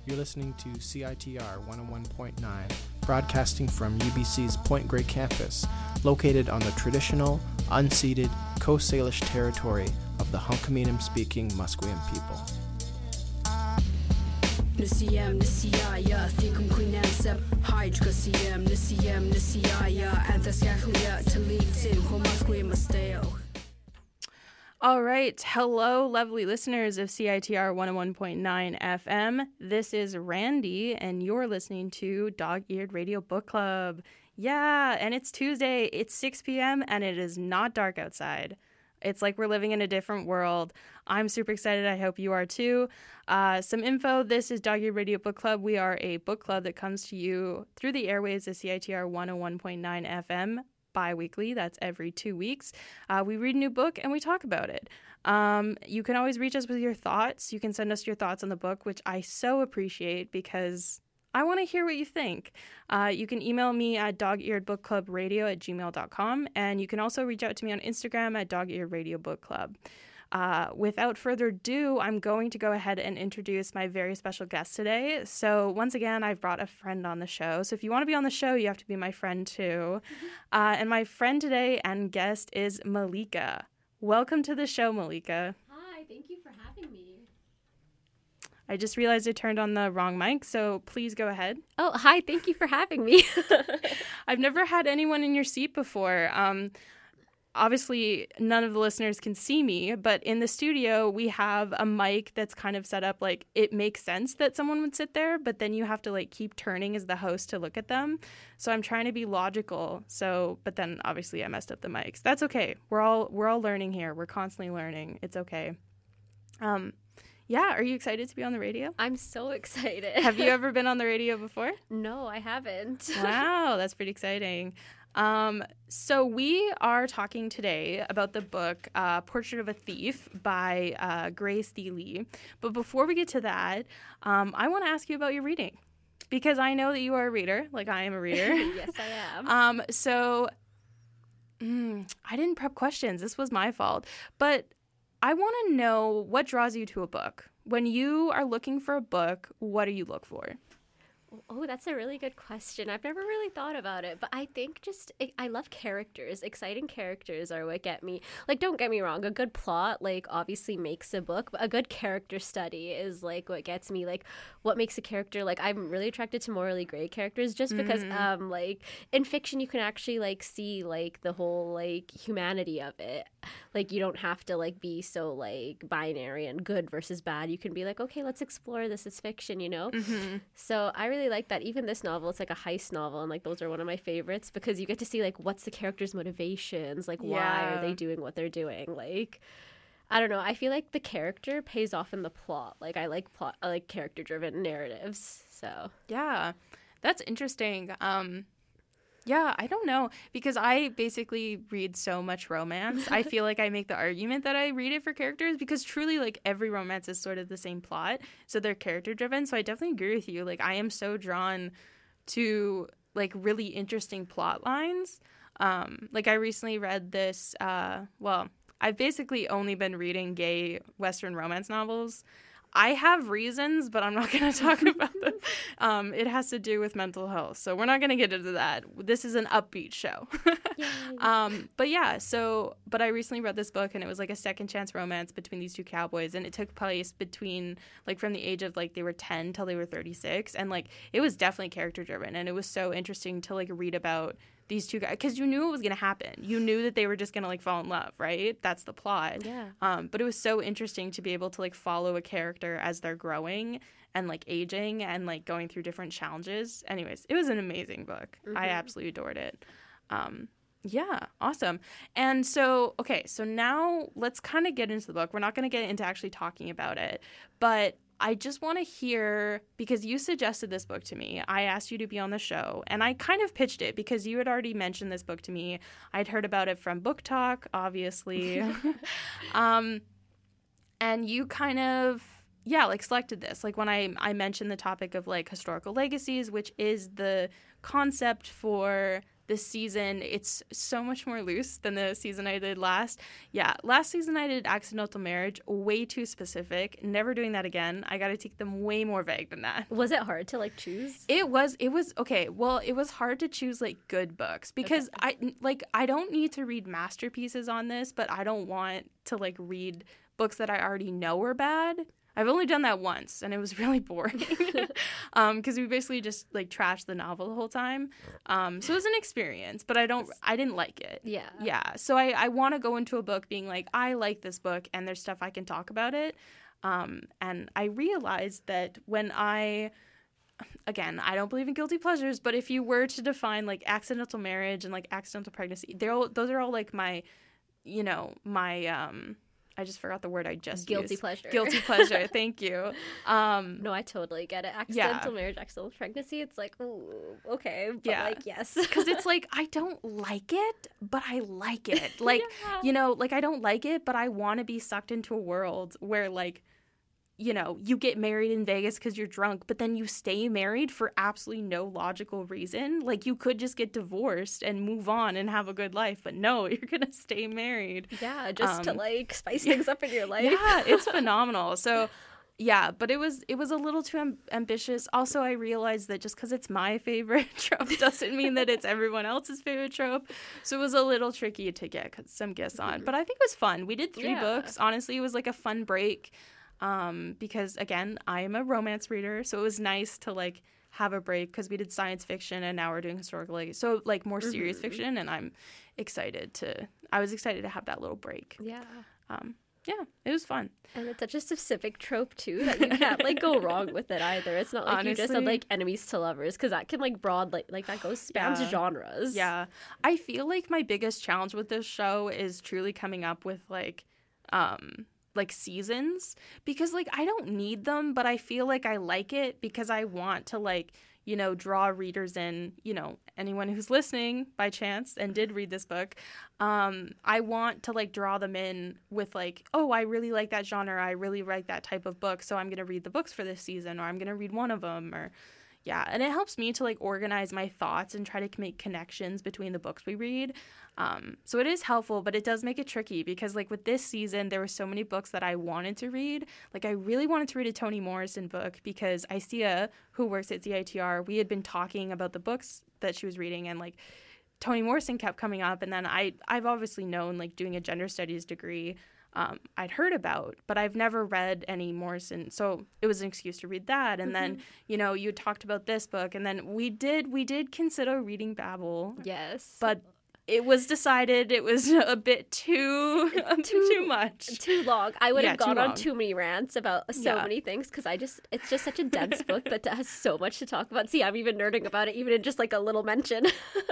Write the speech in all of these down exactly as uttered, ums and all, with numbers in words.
You're listening to C I T R one oh one point nine, broadcasting from U B C's Point Grey campus, located on the traditional, unceded Coast Salish territory of the Hunkaminam-speaking Musqueam people. Nisiyam nisiyaya thikum quinansab hydra siyam nisiyam nisiyaya anthasyakhlia talitin homasque masteo. All right. Hello, lovely listeners of C I T R one oh one point nine F M. This is Randy, and you're listening to Dog-Eared Radio Book Club. Yeah, and it's Tuesday. It's six p.m., and it is not dark outside. It's like we're living in a different world. I'm super excited. I hope you are too. Uh, some info. This is Dog-Eared Radio Book Club. We are a book club that comes to you through the airwaves of C I T R one oh one point nine F M. Bi-weekly. That's every two weeks. Uh, we read a new book and we talk about it. Um, you can always reach us with your thoughts. You can send us your thoughts on the book, which I so appreciate because I want to hear what you think. Uh, you can email me at dogearedbookclubradio at gmail dot com, and you can also reach out to me on Instagram at dogearedradiobookclub. Uh, without further ado, I'm going to go ahead and introduce my very special guest today. So once again, I've brought a friend on the show. So if you want to be on the show, you have to be my friend too. Mm-hmm. Uh, and my friend today and guest is Malika. Welcome to the show, Malika. Hi, thank you for having me. I just realized I turned on the wrong mic, so please go ahead. Oh, hi, thank you for having me. I've never had anyone in your seat before. Um, Obviously, none of the listeners can see me, but in the studio, we have a mic that's kind of set up like it makes sense that someone would sit there, but then you have to like keep turning as the host to look at them. So I'm trying to be logical. So, but then obviously I messed up the mics. That's okay. We're all we're all learning here. We're constantly learning. It's okay. Um, yeah. Are you excited to be on the radio? I'm so excited. Have you ever been on the radio before? No, I haven't. Wow, that's pretty exciting. Um, so we are talking today about the book uh, Portrait of a Thief by uh, Grace D. Lee. But before we get to that, um, I want to ask you about your reading because I know that you are a reader, like I am a reader. Yes, I am. um, so mm, I didn't prep questions. This was my fault. But I want to know what draws you to a book. When you are looking for a book, what do you look for? Oh, that's a really good question. I've never really thought about it, but I think just I love characters. Exciting characters are what get me. Like, don't get me wrong, a good plot, like, obviously makes a book, but a good character study is, like, what gets me. Like, what makes a character, like, I'm really attracted to morally gray characters just because, mm-hmm. um, like, in fiction you can actually, like, see, like, the whole, like, humanity of it. Like, you don't have to, like, be so, like, binary and good versus bad. You can be like, okay, let's explore this. It's fiction, you know? Mm-hmm. So I really like that. Even this novel, it's like a heist novel, and like those are one of my favorites because you get to see like what's the character's motivations, like why yeah. are they doing what they're doing. Like, I don't know, I feel like the character pays off in the plot. Like, I like plot I like character driven narratives. So yeah, that's interesting. um Yeah, I don't know, because I basically read so much romance. I feel like I make the argument that I read it for characters because truly, like, every romance is sort of the same plot, so they're character-driven. So I definitely agree with you. Like, I am so drawn to, like, really interesting plot lines. Um, like, I recently read this, uh, well, I've basically only been reading gay Western romance novels. I have reasons, but I'm not going to talk about them. Um, it has to do with mental health, so we're not going to get into that. This is an upbeat show. um, but yeah, so, but I recently read this book, and it was like a second chance romance between these two cowboys, and it took place between, like, from the age of, like, they were ten till they were thirty-six, and, like, it was definitely character-driven, and it was so interesting to, like, read about these two guys, because you knew it was going to happen. You knew that they were just going to, like, fall in love, right? That's the plot. Yeah. Um, but it was so interesting to be able to, like, follow a character as they're growing and, like, aging and, like, going through different challenges. Anyways, it was an amazing book. Mm-hmm. I absolutely adored it. Um, yeah, awesome. And so, okay, so now let's kind of get into the book. We're not going to get into actually talking about it, but I just want to hear, because you suggested this book to me. I asked you to be on the show, and I kind of pitched it because you had already mentioned this book to me. I'd heard about it from Book Talk, obviously. um, and you kind of, yeah, like, selected this. Like, when I, I mentioned the topic of, like, historical legacies, which is the concept for this season, it's so much more loose than the season I did last. Yeah, last season I did Accidental Marriage, way too specific. Never doing that again. I got to take them way more vague than that. Was it hard to like choose? It was, it was, okay, well, it was hard to choose like good books because okay. I, like, I don't need to read masterpieces on this, but I don't want to like read books that I already know are bad. I've only done that once, and it was really boring because um, we basically just like trashed the novel the whole time. Um, so it was an experience, but I don't, I didn't like it. Yeah, yeah. So I, I want to go into a book being like, I like this book, and there's stuff I can talk about it. Um, and I realized that when I, again, I don't believe in guilty pleasures, but if you were to define like accidental marriage and like accidental pregnancy, they're all, those are all like my, you know, my. Um, I just forgot the word I just Guilty used. pleasure. Guilty pleasure. Thank you. Um, no, I totally get it. Accidental yeah. marriage, accidental pregnancy. It's like, ooh, okay. But yeah. like, yes. Because it's like, I don't like it, but I like it. Like, yeah. you know, like I don't like it, but I want to be sucked into a world where like, you know, you get married in Vegas because you're drunk, but then you stay married for absolutely no logical reason. Like, you could just get divorced and move on and have a good life, but no, you're going to stay married. Yeah, just um, to, like, spice things up in your life. Yeah, it's phenomenal. So, yeah, but it was it was a little too amb- ambitious. Also, I realized that just because it's my favorite trope doesn't mean that it's everyone else's favorite trope. So it was a little tricky to get some guests on. But I think it was fun. We did three yeah. books. Honestly, it was like a fun break. Um, because again, I am a romance reader, so it was nice to like have a break because we did science fiction and now we're doing historical, like, so like more serious mm-hmm. fiction, and I'm excited to. I was excited to have that little break. Yeah. Um, yeah, it was fun. And it's such a specific trope too that you can't like go wrong with it either. It's not like Honestly, you just said like enemies to lovers, because that can like broad like like that goes spans yeah. genres. Yeah, I feel like my biggest challenge with this show is truly coming up with like, um. like seasons, because like I don't need them, but I feel like I like it because I want to like, you know, draw readers in, you know, anyone who's listening by chance and did read this book. Um, I want to like draw them in with like, oh, I really like that genre. I really like that type of book. So I'm going to read the books for this season, or I'm going to read one of them, or yeah. And it helps me to like organize my thoughts and try to make connections between the books we read. Um, so it is helpful, but it does make it tricky because like with this season, there were so many books that I wanted to read. Like I really wanted to read a Toni Morrison book because Isia, who works at C I T R, we had been talking about the books that she was reading, and like Toni Morrison kept coming up. And then I, I've obviously known, like doing a gender studies degree, um, I'd heard about, but I've never read any Morrison. So it was an excuse to read that. And mm-hmm. then, you know, you talked about this book, and then we did, we did consider reading Babel. Yes. But it was decided it was a bit too too, too much. Too long. I would yeah, have gone too on too many rants about so yeah. many things because I just, it's just such a dense book that has so much to talk about. See, I'm even nerding about it, even in just like a little mention.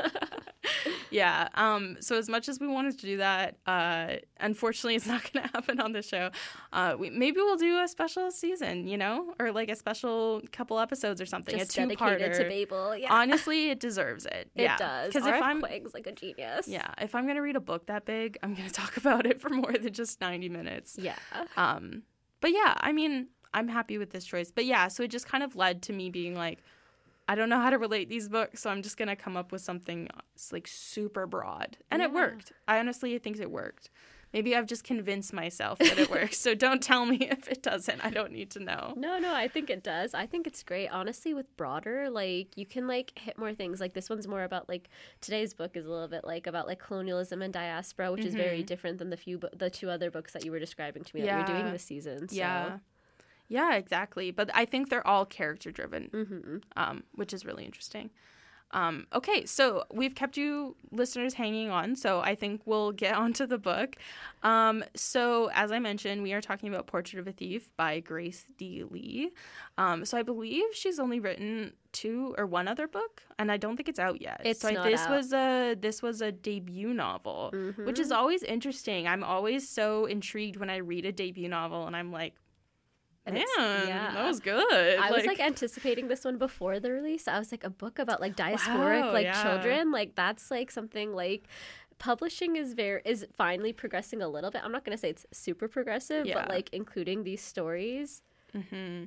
Yeah. Um, so as much as we wanted to do that, uh, unfortunately, it's not going to happen on the show. Uh, we, maybe we'll do a special season, you know, or like a special couple episodes or something. Just a two-parter. dedicated to Babel. Yeah. Honestly, it deserves it. It yeah. does. Because if if I'm I'm like a genius. Yeah. If I'm going to read a book that big, I'm going to talk about it for more than just ninety minutes. Yeah. Um. But yeah, I mean, I'm happy with this choice. But yeah, so it just kind of led to me being like, I don't know how to relate these books, so I'm just going to come up with something like super broad. And yeah. it worked. I honestly think it worked. Maybe I've just convinced myself that it works. So don't tell me if it doesn't. I don't need to know. No, no, I think it does. I think it's great. Honestly, with broader, like, you can, like, hit more things. Like, this one's more about, like, today's book is a little bit, like, about, like, colonialism and diaspora, which mm-hmm. is very different than the few, bo- the two other books that you were describing to me yeah. that you were doing this season. So. Yeah. Yeah, exactly. But I think they're all character-driven, mm-hmm. um, which is really interesting. Um, okay, so we've kept you listeners hanging on, so I think we'll get onto the book. Um, so as I mentioned, we are talking about Portrait of a Thief by Grace D. Lee. Um, so I believe she's only written two or one other book, and I don't think it's out yet. It's so not this out. was a this was a debut novel, mm-hmm. which is always interesting. I'm always so intrigued when I read a debut novel, and I'm like, man, yeah. that was good. I like, was like anticipating this one before the release. I was like, a book about like diasporic wow, like yeah. children, like that's like something like publishing is very is finally progressing a little bit. I'm not gonna say it's super progressive, yeah. but like including these stories. Mm-hmm.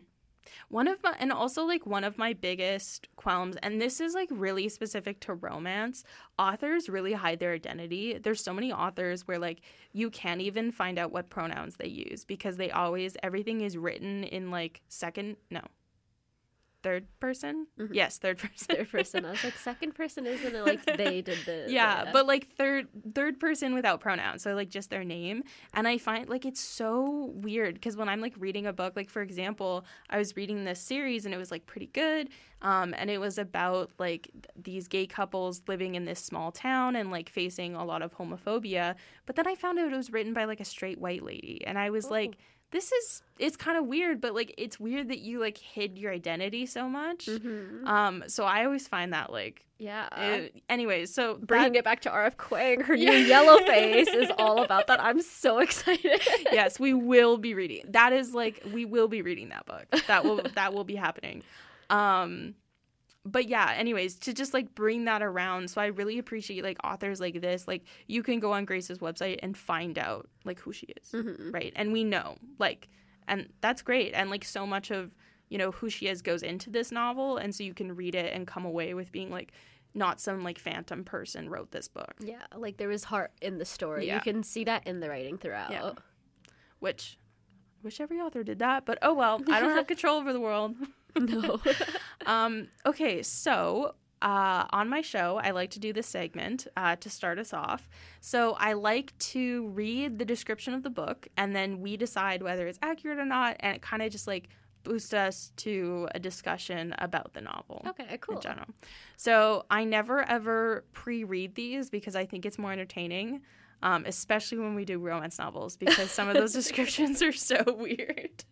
One of my, and also like one of my biggest qualms, and this is like really specific to romance, authors really hide their identity. There's so many authors where like you can't even find out what pronouns they use because they always, everything is written in like second, no, third person? Mm-hmm. Yes, third person. Third person. I was like, second person isn't it like they did the... Yeah, yeah, but like third third person without pronouns, so like just their name. And I find like it's so weird because when I'm like reading a book, like for example, I was reading this series and it was like pretty good. Um, and it was about like these gay couples living in this small town and like facing a lot of homophobia. But then I found out it was written by like a straight white lady. And I was oh. like... This is, it's kind of weird, but, like, it's weird that you, like, hid your identity so much. Mm-hmm. Um, so I always find that, like... Yeah. It, anyways, so... Bringing that, it back to R F Kuang, her new Yellow Face is all about that. I'm so excited. Yes, we will be reading. That is, like, we will be reading that book. That will, that will be happening. Um... But yeah, anyways, to just like bring that around. So I really appreciate like authors like this. Like you can go on Grace's website and find out like who she is. Mm-hmm. Right. And we know like, and that's great. And like so much of, you know, who she is goes into this novel. And so you can read it and come away with being like, not some like phantom person wrote this book. Yeah. Like there is heart in the story. Yeah. You can see that in the writing throughout. Yeah. Which I wish every author did that. But oh well, I don't have control over the world. No. um, okay, so uh, on my show, I like to do this segment uh, to start us off. So I like to read the description of the book, and then we decide whether it's accurate or not, and it kind of just like boosts us to a discussion about the novel. Okay, cool. In general. So I never ever pre-read these because I think it's more entertaining. Um, especially when we do romance novels, because some of those descriptions are so weird.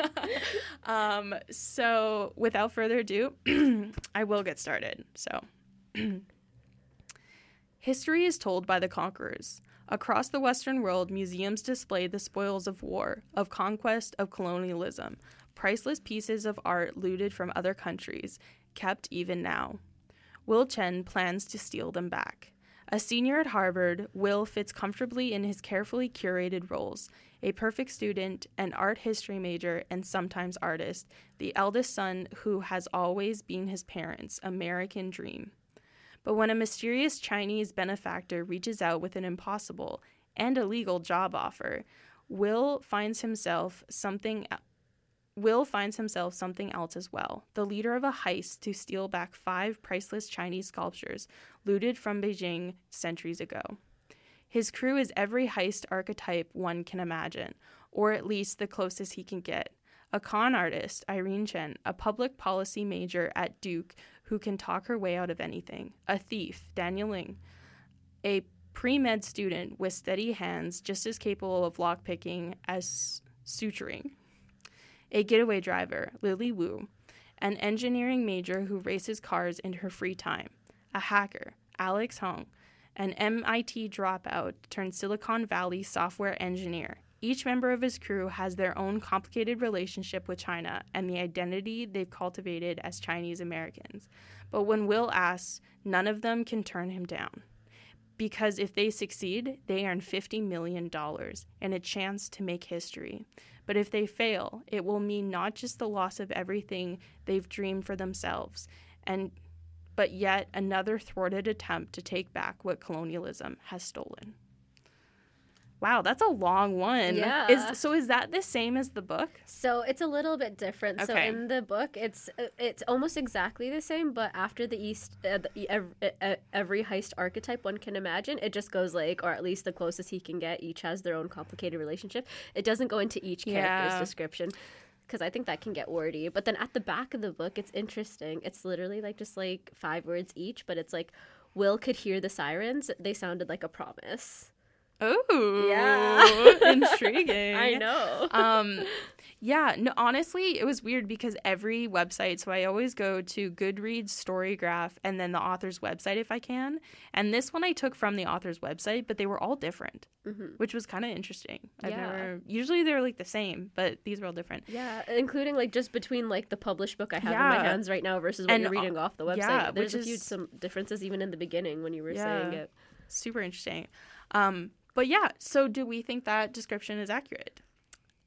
um, so without further ado, I will get started. So, history is told by the conquerors. Across the Western world, museums display the spoils of war, of conquest, of colonialism, priceless pieces of art looted from other countries, kept even now. Will Chen plans to steal them back. A senior at Harvard, Will fits comfortably in his carefully curated roles. A perfect student, an art history major, and sometimes artist, the eldest son who has always been his parents' American dream. But when a mysterious Chinese benefactor reaches out with an impossible and illegal job offer, Will finds himself something Will finds himself something else as well, the leader of a heist to steal back five priceless Chinese sculptures looted from Beijing centuries ago. His crew is every heist archetype one can imagine, or at least the closest he can get. A con artist, Irene Chen, a public policy major at Duke who can talk her way out of anything. A thief, Daniel Ling, a pre-med student with steady hands just as capable of lockpicking as suturing. A getaway driver, Lily Wu, an engineering major who races cars in her free time, a hacker, Alex Hong, an M I T dropout turned Silicon Valley software engineer. Each member of his crew has their own complicated relationship with China and the identity they've cultivated as Chinese Americans. But when Will asks, none of them can turn him down. Because if they succeed, they earn fifty million dollars and a chance to make history. But if they fail, it will mean not just the loss of everything they've dreamed for themselves, and but yet another thwarted attempt to take back what colonialism has stolen. Wow, that's a long one. Yeah. Is, so is that the same as the book? So it's a little bit different. Okay. So in the book, it's it's almost exactly the same, but after the East, uh, the, every, every heist archetype one can imagine, it just goes like, or at least the closest he can get, each has their own complicated relationship. It doesn't go into each character's yeah. description, because I think that can get wordy. But then at the back of the book, it's interesting. It's literally like just like five words each, but it's like, Will could hear the sirens. They sounded like a promise. Oh, yeah. Intriguing. I know. um, yeah, no, honestly, it was weird because every website, so I always go to Goodreads, Storygraph, and then the author's website if I can. And this one I took from the author's website, but they were all different, mm-hmm. which was kind of interesting. I've yeah. never, usually they're like the same, but these were all different. Yeah, including like just between like the published book I have yeah. in my hands right now versus what and, you're reading uh, off the website. Yeah, There's which a few is, some differences even in the beginning when you were yeah, saying it. Super interesting. Um, But yeah, so do we think that description is accurate?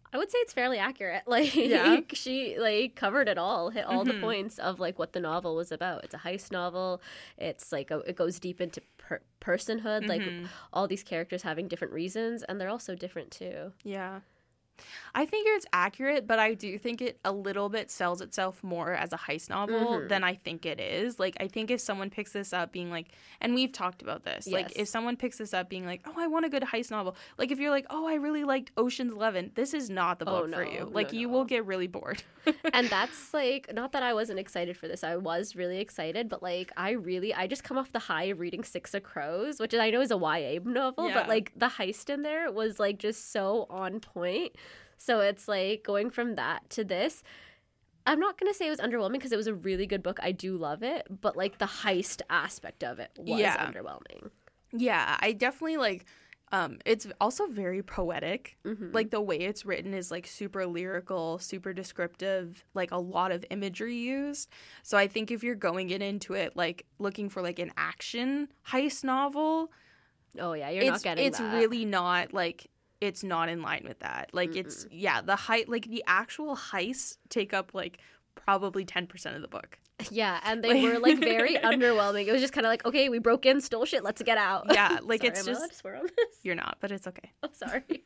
I would say it's fairly accurate. Like, Yeah. she, like, covered it all, hit all Mhm. the points of, like, what the novel was about. It's a heist novel. It's, like, a, it goes deep into per- personhood. Like, Mhm. all these characters having different reasons, and they're all so different, too. Yeah. I think it's accurate, but I do think it a little bit sells itself more as a heist novel Mhm. than I think it is. Like, I think if someone picks this up being like, and we've talked about this, like, Yes. if someone picks this up being like, oh, I want a good heist novel, like, if you're like, oh, I really liked Ocean's Eleven, this is not the Oh, book for no, you. no, Like, you no. will get really bored. And that's, like, not that I wasn't excited for this. I was really excited, but, like, I really, I just come off the high of reading Six of Crows, which I know is a Y A novel, Yeah. but, like, the heist in there was, like, just so on point. So it's, like, going from that to this, I'm not going to say it was underwhelming because it was a really good book. I do love it, but, like, the heist aspect of it was Yeah. underwhelming. Yeah, I definitely like um it's also very poetic. Mhm. Like the way it's written is like super lyrical, super descriptive, like a lot of imagery used. So I think if you're going in into it like looking for like an action heist novel, Oh, yeah, you're it's not getting it's that. really not like it's not in line with that. Like it's yeah, the height like the actual heists take up like probably ten percent of the book. Yeah, and they were, like, very underwhelming. It was just kind of like, okay, we broke in, stole shit, let's get out. Yeah, like Sorry, it's am I allowed just to swear on this? you're not, but it's okay. I'm sorry.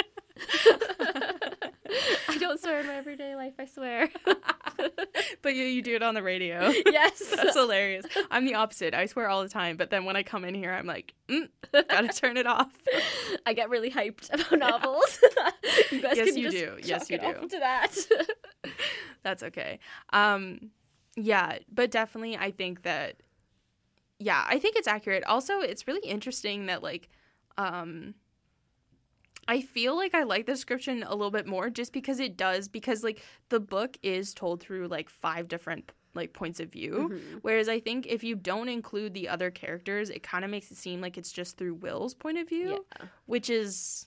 I don't swear in my everyday life, I swear. But you, you do it on the radio. Yes. That's hilarious. I'm the opposite. I swear all the time, but then when I come in here, I'm like, mm, gotta turn it off. I get really hyped about novels. You guys Yes, can you just do. Yes, chalk you it do. up to that. That's okay. Um, yeah, but definitely, I think that, yeah, I think it's accurate. Also, it's really interesting that like, um, I feel like I like the description a little bit more just because it does because like the book is told through like five different like points of view, Mhm. whereas I think if you don't include the other characters, it kind of makes it seem like it's just through Will's point of view, Yeah. which is,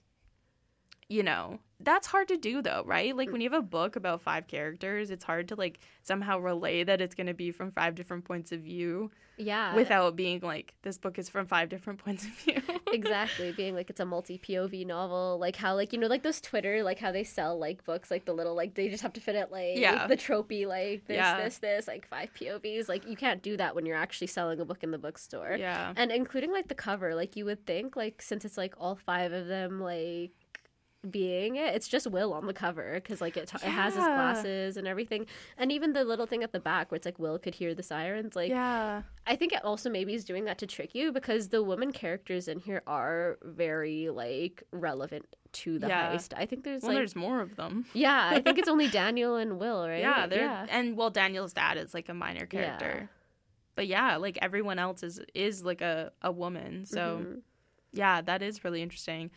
you know, that's hard to do though, right? Like when you have a book about five characters, it's hard to like somehow relay that it's going to be from five different points of view Yeah. without being like this book is from five different points of view. Exactly, being like it's a multi-P O V novel, like how like you know like those Twitter like how they sell like books like the little like they just have to fit it like Yeah. the tropey like this Yeah. this this like five P O Vs, like you can't do that when you're actually selling a book in the bookstore. Yeah. And including like the cover, like you would think like since it's like all five of them like being it, it's just Will on the cover because like it, t- it has his Yeah. glasses and everything, and even the little thing at the back where it's like Will could hear the sirens, like Yeah. I think it also maybe is doing that to trick you because the women characters in here are very like relevant to the Yeah. heist. I think there's Well, like there's more of them. yeah, I think it's only Daniel and Will, right? Yeah, they're yeah. and well, Daniel's dad is like a minor character, Yeah. but yeah, like everyone else is is like a a woman. So Mhm. yeah, that is really interesting.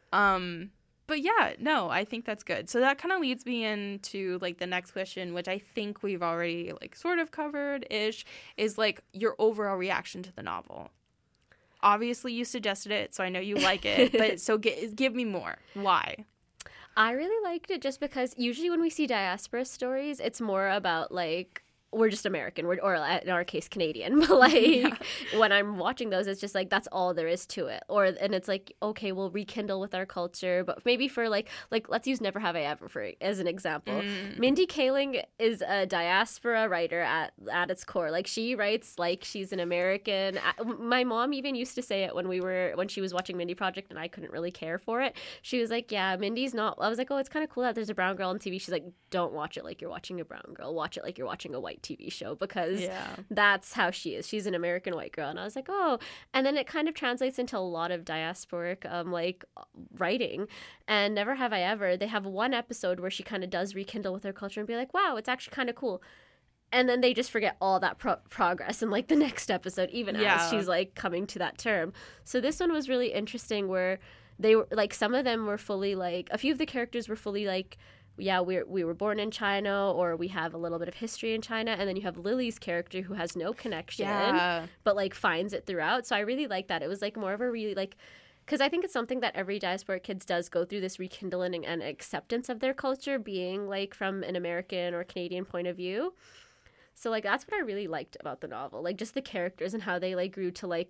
Um, but yeah, no, I think that's good. So that kind of leads me into like the next question, which I think we've already like sort of covered ish, is like your overall reaction to the novel. Obviously, you suggested it, so I know you like it. But so g- give me more. Why? I really liked it just because usually when we see diaspora stories, it's more about like we're just American, we're, or in our case Canadian. But like Yeah. when I'm watching those, it's just like that's all there is to it. Or and it's like okay, we'll rekindle with our culture, but maybe for like like let's use Never Have I Ever for as an example. Mm. Mindy Kaling is a diaspora writer at at its core. Like she writes like she's an American. I- My mom even used to say it when we were when she was watching Mindy Project, and I couldn't really care for it. She was like, "Yeah, Mindy's not." I was like, "Oh, it's kind of cool that there's a brown girl on T V." She's like, "Don't watch it like you're watching a brown girl. Watch it like you're watching a white T V show because Yeah. that's how she is. She's an American white girl." And I was like, "Oh," and then it kind of translates into a lot of diasporic um like writing. And Never Have I Ever, they have one episode where she kind of does rekindle with her culture and be like, "Wow, it's actually kind of cool." And then they just forget all that pro- progress in like the next episode, even Yeah. as she's like coming to that term. So this one was really interesting where they were like some of them were fully like a few of the characters were fully like yeah, we we were born in China, or we have a little bit of history in China, and then you have Lily's character who has no connection, Yeah. but like finds it throughout. So I really like that. It was like more of a really like, because I think it's something that every diaspora kids does go through, this rekindling and acceptance of their culture, being like from an American or Canadian point of view. So like that's what I really liked about the novel, like just the characters and how they like grew to like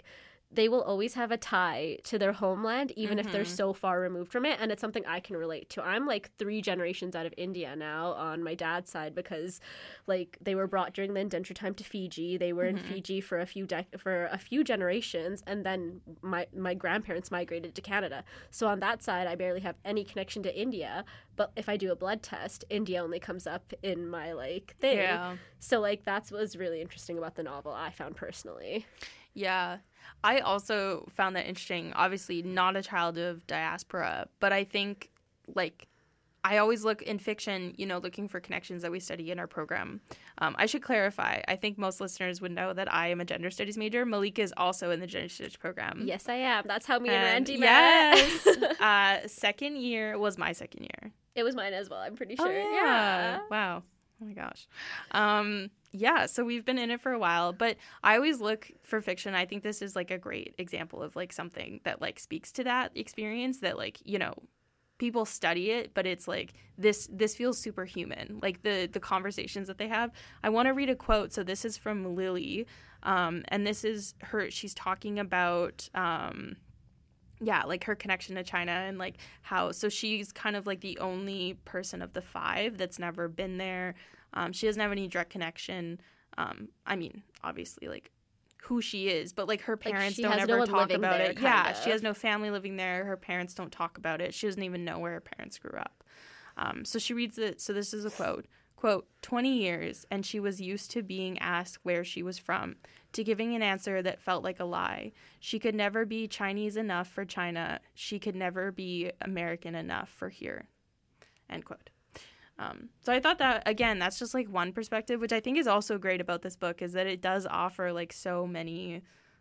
they will always have a tie to their homeland, even Mm-hmm. if they're so far removed from it. And it's something I can relate to. I'm like three generations out of India now on my dad's side, because like they were brought during the indenture time to Fiji. They were Mm-hmm. in Fiji for a few dec- for a few generations, and then my my grandparents migrated to Canada. So on that side, I barely have any connection to India. But if I do a blood test, India only comes up in my like thing. Yeah. So like that's what was really interesting about the novel, I found personally. Yeah. I also found that interesting. Obviously, not a child of diaspora, but I think, like, I always look in fiction, you know, looking for connections that we study in our program. Um, I should clarify. I think most listeners would know that I am a gender studies major. Malika is also in the gender studies program. Yes, I am. That's how me and, And Randy yes, met. uh, second year was my second year. It was mine as well, I'm pretty sure. Oh, yeah. Wow. Oh my gosh. Um, yeah, so we've been in it for a while, but I always look for fiction. I think this is like a great example of like something that like speaks to that experience, that like, you know, people study it, but it's like this this feels superhuman, like the the conversations that they have. I want to read a quote. So this is from Lily, um, and this is her. She's talking about um, yeah, like her connection to China, and like how, so she's kind of like the only person of the five that's never been there. Um, she doesn't have any direct connection. Um, I mean, obviously, like who she is, but like her parents she don't has ever no one talk living about there, it. Yeah, kinda. she has no family living there. Her parents don't talk about it. She doesn't even know where her parents grew up. Um, so she reads it. So this is a quote. Quote, twenty years, and she was used to being asked where she was from, to giving an answer that felt like a lie. She could never be Chinese enough for China. She could never be American enough for here. End quote. Um, so I thought that, again, that's just like one perspective, which I think is also great about this book, is that it does offer like so many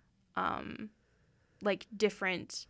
um, like different,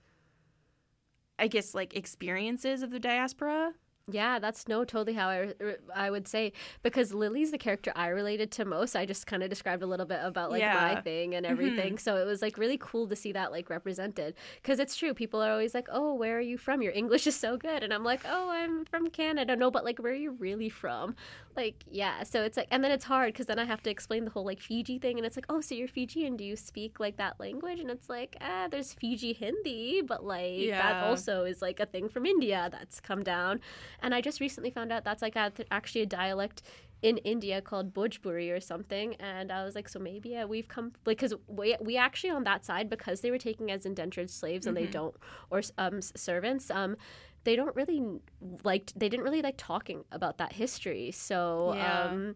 I guess, like experiences of the diaspora. Yeah, that's no totally how I, I would say, because Lily's the character I related to most. I just kind of described a little bit about like Yeah. my thing and everything. Mm-hmm. So it was like really cool to see that like represented, because it's true. People are always like, oh, where are you from? Your English is so good. And I'm like, oh, I'm from Canada. No, but like, where are you really from? Like, yeah. So it's like, and then it's hard because then I have to explain the whole like Fiji thing. And it's like, oh, so you're Fijian. Do you speak like that language? And it's like, ah, there's Fiji Hindi, but like Yeah. that also is like a thing from India that's come down. And I just recently found out that's like a, actually a dialect in India called Bhojpuri or something. And I was like, so maybe yeah, we've come, like, because we, we actually on that side, because they were taken as indentured slaves and mm-hmm. they don't, or um, servants, um, they don't really like, they didn't really like talking about that history. So Yeah. um,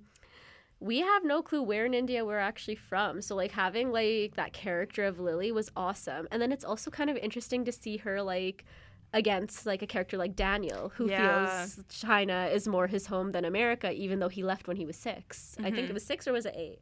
we have no clue where in India we're actually from. So like having like that character of Lily was awesome. And then it's also kind of interesting to see her like against like a character like Daniel, who Yeah. feels China is more his home than America, even though he left when he was six. Mm-hmm. I think it was six, or was it eight?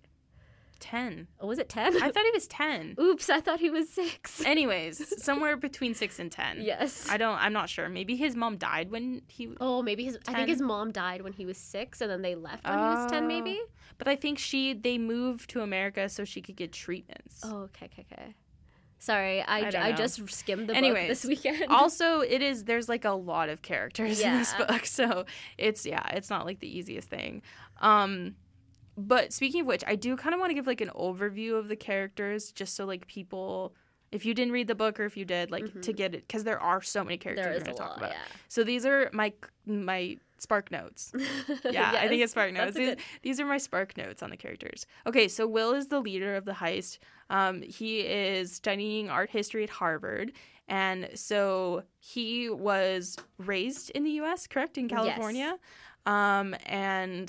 Ten. Oh, was it ten? I thought he was ten. Oops, I thought he was six. Anyways, somewhere between six and ten. Yes. I don't, I'm not sure. Maybe his mom died when he Oh, maybe his, I think his mom died when he was six, and then they left when he was ten, maybe? But I think she, they moved to America so she could get treatments. Oh, okay, okay, okay. Sorry, I, I, I just skimmed the Anyways, book this weekend. Also, it is, there's like a lot of characters Yeah. in this book, so it's, yeah, it's not like the easiest thing. Um, but speaking of which, I do kind of want to give like an overview of the characters, just so like people, if you didn't read the book or if you did, like Mm-hmm. to get it, because there are so many characters There we're is going a to talk lot, about. yeah. So these are my my Spark Notes. Yeah, I think Yes, it's Spark Notes. that's a These, good- these are my Spark Notes on the characters. Okay, so Will is the leader of the heist. Um, he is studying art history at Harvard. And so he was raised in the U S, correct? In California. Yes. Um, and...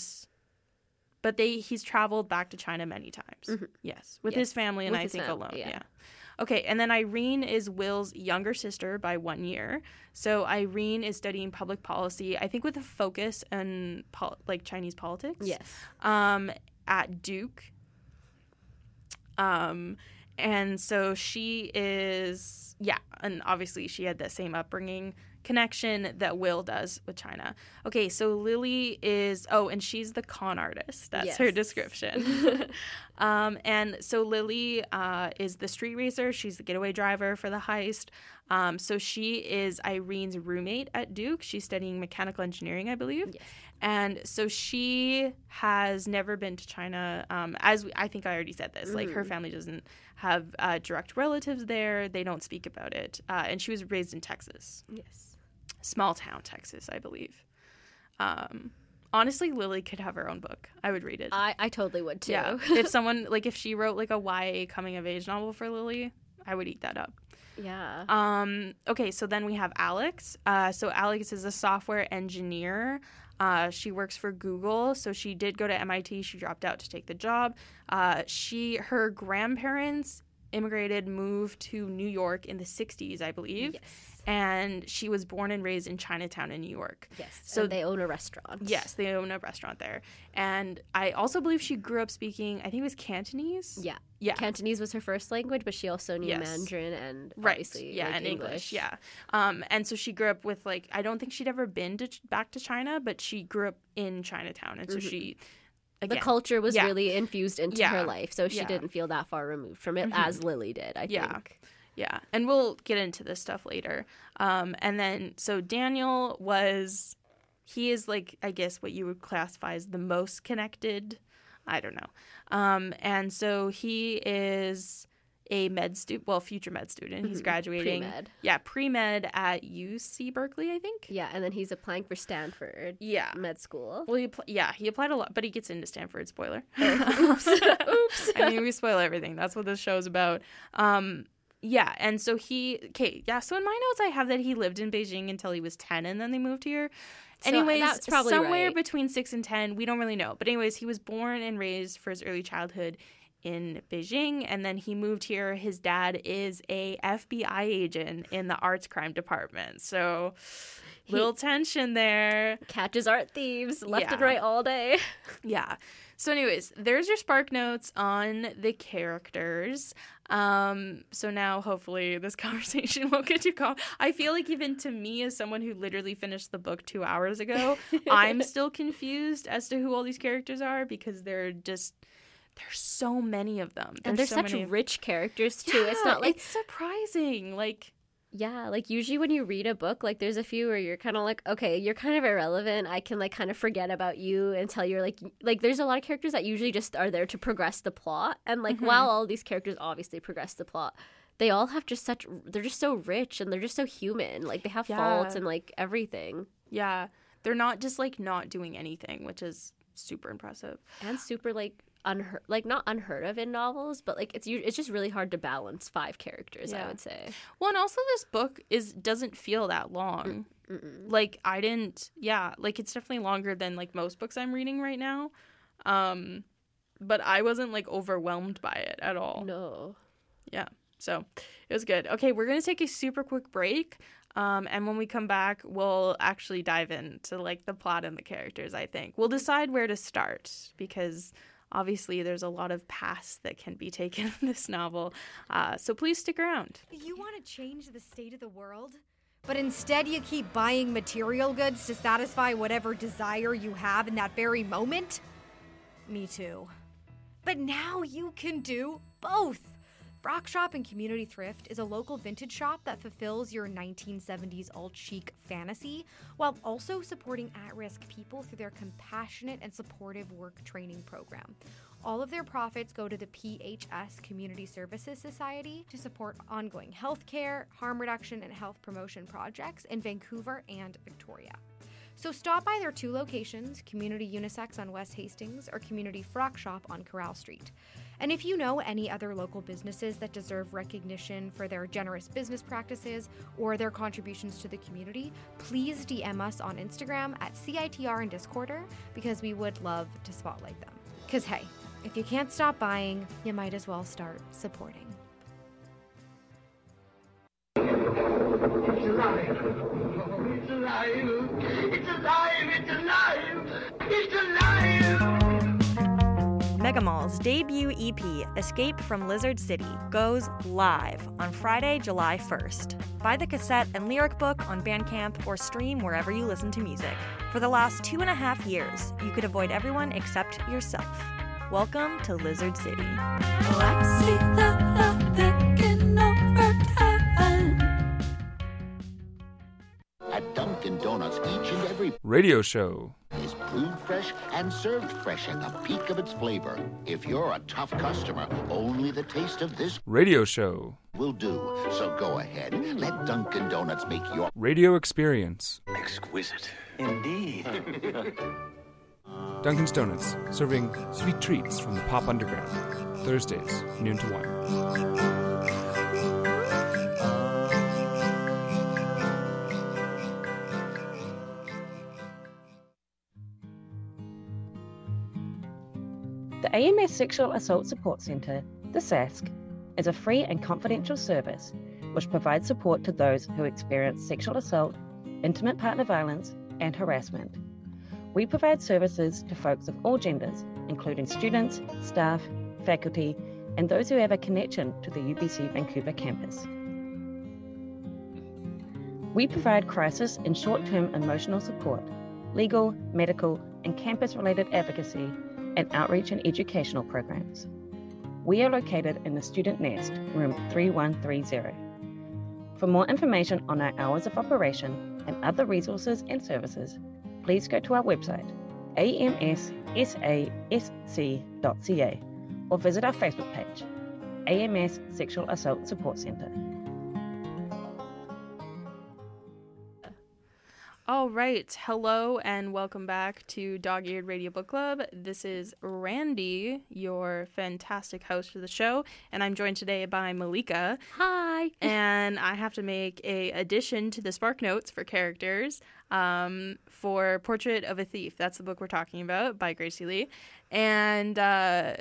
But they he's traveled back to China many times. Mm-hmm. Yes. With Yes. his family and With I his think family, alone. yeah. Yeah. Okay. And then Irene is Will's younger sister by one year. So Irene is studying public policy, I think with a focus on pol- like Chinese politics. Yes. Um, at Duke. Um, and so she is, yeah. And obviously she had that same upbringing connection that Will does with China. Okay, so Lily is, oh, and she's the con artist. That's Yes. her description. um, and so Lily uh, is the street racer. She's the getaway driver for the heist. Um, so she is Irene's roommate at Duke. She's studying mechanical engineering, I believe. Yes. And so she has never been to China. Um, as we, I think I already said this, mm. like her family doesn't have uh, direct relatives there. They don't speak about it. Uh, and she was raised in Texas. Yes. Small town Texas, I believe. Um, honestly, Lily could have her own book. I would read it. I, I totally would too. Yeah. If someone, like if she wrote like a Y A coming of age novel for Lily, I would eat that up. Yeah. Um, okay, so then we have Alex. Uh, so Alex is a software engineer. Uh, she works for Google. So she did go to M I T. She dropped out to take the job. Uh, she, her grandparents immigrated, moved to New York in the sixties, I believe. Yes. And she was born and raised in Chinatown in New York. Yes. So and they own a restaurant. Yes, they own a restaurant there. And I also believe she grew up speaking, I think it was Cantonese. Yeah. Yeah. Cantonese was her first language, but she also knew yes. Mandarin and right. obviously yeah, like, and English. English. Yeah. Um, and so she grew up with like, I don't think she'd ever been to, back to China, but she grew up in Chinatown. And so mm-hmm. she, again, the culture was yeah. really infused into yeah. her life. So she yeah. didn't feel that far removed from it mm-hmm. as Lily did, I yeah. think. Yeah. And we'll get into this stuff later. Um, and then, so Daniel was, he is like, I guess what you would classify as the most connected. I don't know. Um, and so he is a med student, well, future med student. Mm-hmm. He's graduating. Pre-med. Yeah, pre-med at U C Berkeley, I think. Yeah, and then he's applying for Stanford. Yeah. Med school. Well, he, yeah, he applied a lot, but he gets into Stanford, spoiler. Oh, oops. Oops. I mean, we spoil everything. That's what this show's about. Um, yeah, and so he, okay, yeah, so in my notes I have that he lived in Beijing until he was ten and then they moved here. So anyways, that's probably somewhere right. between six and ten, we don't really know. But anyways, he was born and raised for his early childhood in Beijing, and then he moved here. His dad is a F B I agent in the arts crime department. So little he tension there. Catches art thieves left yeah. and right all day. Yeah. So anyways, there's your spark notes on the characters. Um, so now hopefully this conversation won't get too calm. I feel like even to me as someone who literally finished the book two hours ago, I'm still confused as to who all these characters are because they're just, there's so many of them. And they're so such many... rich characters too. Yeah, it's not like it's surprising. Like yeah, like usually when you read a book, like there's a few where you're kind of like, okay, you're kind of irrelevant. I can like kind of forget about you until you're like, like there's a lot of characters that usually just are there to progress the plot. And like mm-hmm. while all these characters obviously progress the plot, they all have just such, they're just so rich and they're just so human. Like they have yeah. faults and like everything. Yeah. They're not just like not doing anything, which is super impressive. And super like, unheard, like not unheard of in novels, but like it's it's just really hard to balance five characters. Yeah. I would say. Well, and also this book is doesn't feel that long. Mm-mm. Like I didn't, yeah, like it's definitely longer than like most books I'm reading right now. Um, but I wasn't like overwhelmed by it at all. No. Yeah, so it was good. Okay, we're gonna take a super quick break. Um, and when we come back, we'll actually dive into like the plot and the characters. I think we'll decide where to start because. Obviously, there's a lot of paths that can be taken in this novel, uh, so please stick around. You want to change the state of the world, but instead you keep buying material goods to satisfy whatever desire you have in that very moment? Me too. But now you can do both. Rock Shop and Community Thrift is a local vintage shop that fulfills your nineteen seventies alt-chic fantasy while also supporting at-risk people through their compassionate and supportive work training program. All of their profits go to the P H S Community Services Society to support ongoing healthcare, harm reduction, and health promotion projects in Vancouver and Victoria. So stop by their two locations, Community Unisex on West Hastings or Community Frock Shop on Corral Street. And if you know any other local businesses that deserve recognition for their generous business practices or their contributions to the community, please D M us on Instagram at C I T R and Discorder because we would love to spotlight them. Because hey, if you can't stop buying, you might as well start supporting. It's alive. It's alive. It's alive. It's alive. It's alive. Megamall's debut E P, Escape from Lizard City, goes live on Friday, July first. Buy the cassette and lyric book on Bandcamp or stream wherever you listen to music. For the last two and a half years, you could avoid everyone except yourself. Welcome to Lizard City. Oh, I see the love taking over time. At Dunkin' Donuts, each and every radio show is brewed fresh and served fresh at the peak of its flavor. If you're a tough customer, only the taste of this radio show will do. So go ahead, let Dunkin' Donuts make your radio experience exquisite. Indeed. Dunkin' Donuts, serving sweet treats from the pop underground. Thursdays, noon to one. The A M S Sexual Assault Support Centre, the S A S C, is a free and confidential service which provides support to those who experience sexual assault, intimate partner violence, and harassment. We provide services to folks of all genders, including students, staff, faculty, and those who have a connection to the U B C Vancouver campus. We provide crisis and short-term emotional support, legal, medical, and campus-related advocacy, and outreach and educational programs. We are located in the Student Nest, room three one three zero. For more information on our hours of operation and other resources and services, please go to our website, a m s s a s c dot c a, or visit our Facebook page, A M S Sexual Assault Support Centre. All right. Hello and welcome back to Dog-Eared Radio Book Club. This is Randy, your fantastic host for the show, and I'm joined today by Malika. Hi. And I have to make a addition to the Spark Notes for characters um, for Portrait of a Thief. That's the book we're talking about by Gracie Lee. And uh,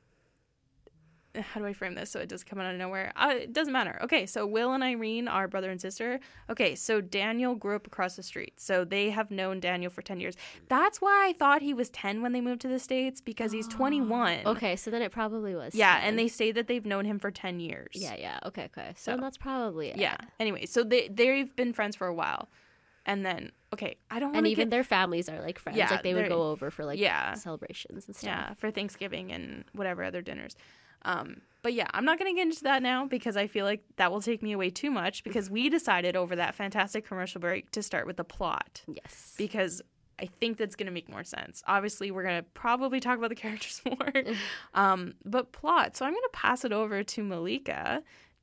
how do I frame this so it doesn't come out of nowhere? Uh, it doesn't matter. Okay, so Will and Irene are brother and sister. Okay, so Daniel grew up across the street. So they have known Daniel for ten years. That's why I thought he was ten when they moved to the States, because he's twenty-one. Okay, so then it probably was Yeah, ten. and they say that they've known him for ten years. Yeah, yeah. Okay, okay. So, So- that's probably it. Yeah. Anyway, so they, they've been friends for a while. And then, okay, I don't want And to even get... their families are like friends. Yeah, like they would they're- go over for like yeah. celebrations and stuff. Yeah, for Thanksgiving and whatever other dinners. Um, but yeah, I'm not going to get into that now because I feel like that will take me away too much, because we decided over that fantastic commercial break to start with the plot. Yes. Because I think that's going to make more sense. Obviously, we're going to probably talk about the characters more. um, but plot. So I'm going to pass it over to Malika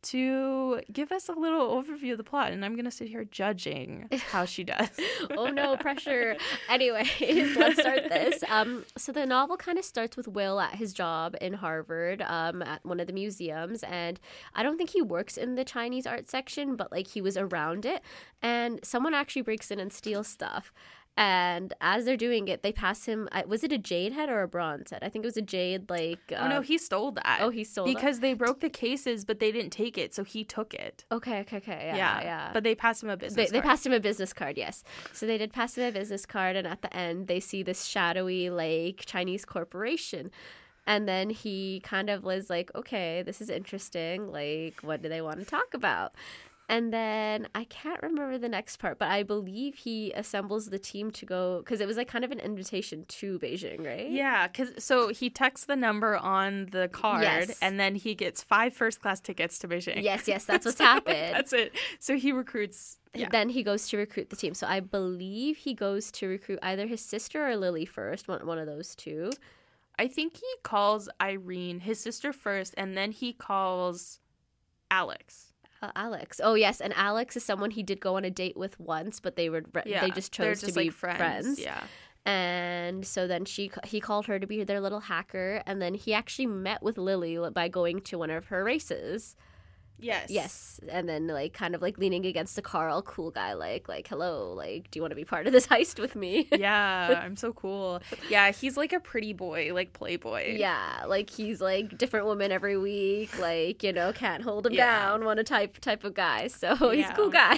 to give us a little overview of the plot, and I'm going to sit here judging how she does. Oh no, pressure. Anyways, let's start this. Um, so the novel kind of starts with Will at his job in Harvard, um, at one of the museums, and I don't think he works in the Chinese art section, but like he was around it, and someone actually breaks in and steals stuff. And as they're doing it, they pass him. uh, Was it a jade head or a bronze head? I think it was a jade. Like, Oh, no, uh, he stole that. Oh, he stole that? Because they broke the cases, but they didn't take it, so he took it. Okay, okay, okay. Yeah, Yeah, yeah. but they passed him a They, business they card. passed him a business card, yes. So they did pass him a business card, and at the end, they see this shadowy, like, Chinese corporation. And then he kind of was like, okay, this is interesting. Like, what do they want to talk about? And then I can't remember the next part, but I believe he assembles the team to go, because it was like kind of an invitation to Beijing, right? Yeah, cause so he texts the number on the card, Yes. and then he gets five first class tickets to Beijing. Yes, yes, that's what's So happened. That's it. So he recruits. Yeah. Then he goes to recruit the team. So I believe he goes to recruit either his sister or Lily first, one, one of those two. I think he calls Irene, his sister, first, and then he calls Alex. Uh, Alex. Oh, yes. And Alex is someone he did go on a date with once, but they were Yeah, they just they're chose just, to be like, friends, friends. yeah. And so then she he called her to be their little hacker. And then he actually met with Lily by going to one of her races. Yes. Yes. And then, like, kind of, like, leaning against the car, all cool guy, like, like, hello, like, do you want to be part of this heist with me? Yeah, I'm so cool. Yeah, he's like a pretty boy, like playboy. Yeah, like, he's, like, different woman every week, like, you know, can't hold him Yeah. down, one a type type of guy. So he's Yeah. a cool guy.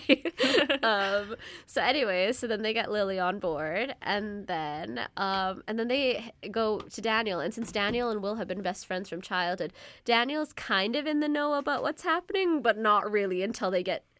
um, so anyway, so then they get Lily on board, and then um, and then they go to Daniel. And since Daniel and Will have been best friends from childhood, Daniel's kind of in the know about what's happening, but not really until they get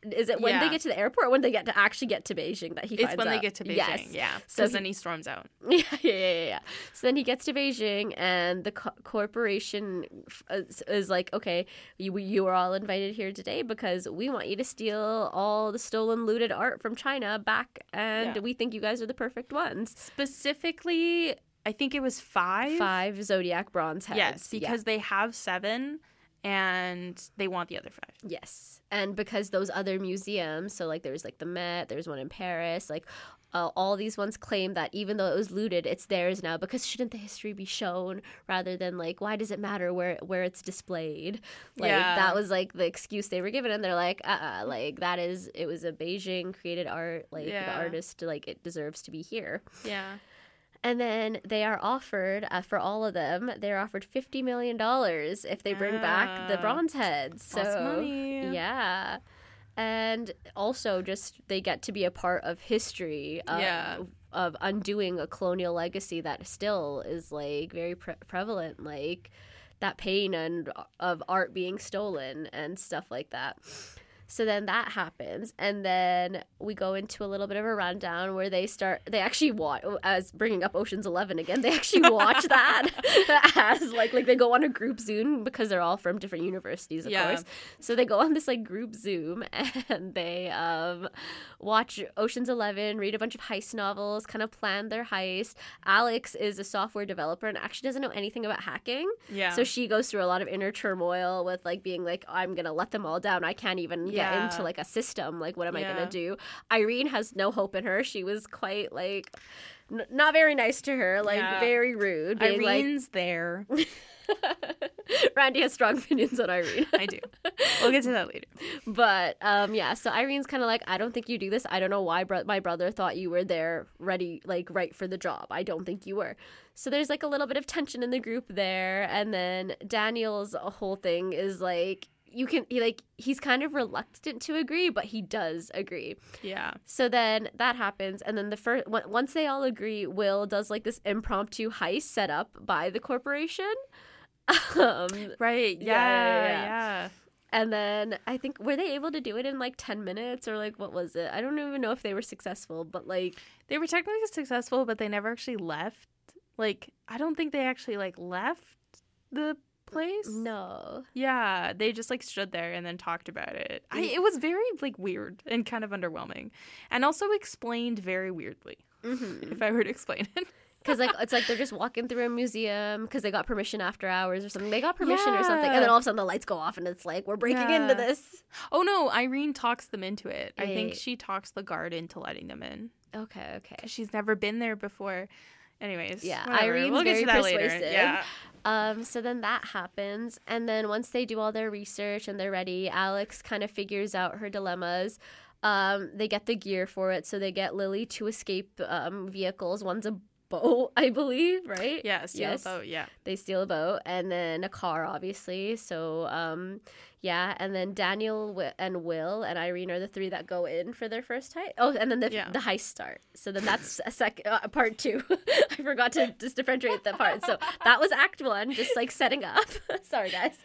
is it when Yeah. they get to the airport or when they get to actually get to Beijing that he It's finds when they out? get to Beijing, Yes. yeah. So Because he- then he storms out. Yeah, yeah, yeah, yeah. So then he gets to Beijing, and the co- corporation f- is, is like, okay, you you are all invited here today because we want you to steal all the stolen, looted art from China back, and Yeah. we think you guys are the perfect ones. Specifically, I think it was five. Five Zodiac bronze heads. Yes, Yeah. because they have seven, and they want the other five. Yes. And because those other museums, so like there's like the Met, there's one in Paris, like uh, all these ones claim that even though it was looted, it's theirs now because shouldn't the history be shown rather than like, why does it matter where where it's displayed? Like Yeah. that was like the excuse they were given, and they're like, uh-uh, like that is, it was a Beijing created art, like the Yeah. artist, like it deserves to be here. Yeah. And then they are offered, uh, for all of them, they're offered fifty million dollars if they bring back the Ah. bronze heads. So, Lots of money. yeah. And also just they get to be a part of history of, Yeah. of undoing a colonial legacy that still is like very pre- prevalent, like that pain and of art being stolen and stuff like that. So then that happens, and then we go into a little bit of a rundown where they start, they actually watch, as bringing up Ocean's Eleven again, they actually watch that as like, like they go on a group Zoom because they're all from different universities, of Yeah. course. So they go on this like group Zoom and they um, watch Ocean's Eleven, read a bunch of heist novels, kind of plan their heist. Alex is a software developer and actually doesn't know anything about hacking. Yeah. So she goes through a lot of inner turmoil with like being like, I'm going to let them all down. I can't even get Yeah. into like a system. Like, what am I Yeah. going to do? Irene has no hope in her. She was quite like n- not very nice to her, like Yeah. very rude. Being Irene's there. like, Randy has strong opinions on Irene. I do. We'll get to that later. But um, yeah, so Irene's kind of like, I don't think you do this. I don't know why bro- my brother thought you were there ready, like right for the job. I don't think you were. So there's like a little bit of tension in the group there. And then Daniel's whole thing is like, you can, he like, he's kind of reluctant to agree, but he does agree. Yeah. So then that happens. And then the first, once they all agree, Will does like this impromptu heist set up by the corporation. Um, Right. Yeah. yeah, Yeah. yeah. And then I think, were they able to do it in like ten minutes or like, what was it? I don't even know if they were successful, but like. They were technically successful, but they never actually left. Like, I don't think they actually like left the place. No. Yeah, they just like stood there and then talked about it. I, it was very like weird and kind of underwhelming, and also explained very weirdly. Mm-hmm. If I were to explain it. Because like it's like they're just walking through a museum because they got permission after hours or something. They got permission or something, and then Yeah. all of a sudden the lights go off, and it's like we're breaking Yeah. into this. Oh no, Irene talks them into it. I think Hey. she talks the guard into letting them in Okay, okay. because she's never been there before. Anyways, Yeah, whatever. Irene's we'll get very to that persuasive. later. Yeah. Um, so then that happens, and then once they do all their research and they're ready, Alex kind of figures out her dilemmas. Um, they get the gear for it, so they get Lily two escape um, vehicles. One's a boat, I believe, right? Yeah, steal Yes. a boat. Yeah. They steal a boat, and then a car, obviously. So, um, yeah, and then Daniel Wi- and Will and Irene are the three that go in for their first heist. Oh, and then the Yeah. the heist start. So then that's a sec uh, part two. I forgot to just differentiate that part. So that was Act One, just like setting up. Sorry, guys.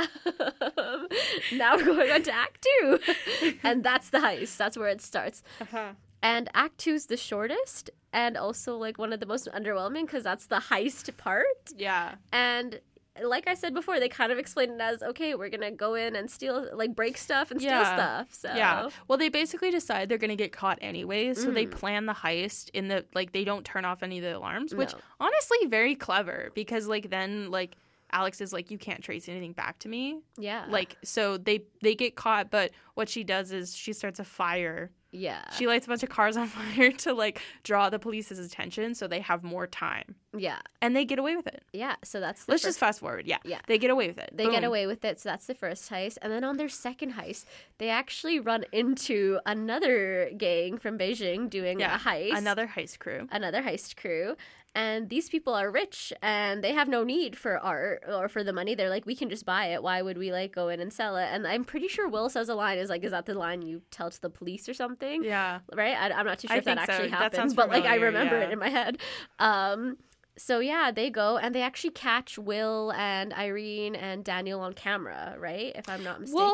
um, now we're going on to Act Two, and that's the heist. That's where it starts. Uh-huh. And Act Two's the shortest, and also like one of the most underwhelming because that's the heist part. Yeah. And like I said before, they kind of explained it as, okay, we're gonna go in and steal, like break stuff and steal Yeah. stuff. So Yeah. Well, they basically decide they're going to get caught anyways, so they Mm. plan the heist in the like they don't turn off any of the alarms, which No. honestly very clever because like then like Alex is like you can't trace anything back to me. yeah, Like so they they get caught, but what she does is she starts a fire. yeah, She lights a bunch of cars on fire to like draw the police's attention so they have more time. yeah, And they get away with it. yeah. So that's the Let's first- just fast forward. Yeah. Yeah. They get away with it. They get Boom. away with it, so that's the first heist. And then on their second heist, they actually run into another gang from Beijing doing Yeah. a heist. Another heist crew. Another heist crew. And these people are rich and they have no need for art or for the money. They're like, we can just buy it. Why would we like go in and sell it? And I'm pretty sure Will says a line is like, is that the line you tell to the police or something? Yeah. Right? I, I'm not too sure I if that think so. actually That happens, sounds but like I familiar, remember yeah. it in my head. Um, so yeah, they go and they actually catch Will and Irene and Daniel on camera, right? If I'm not mistaken. Well,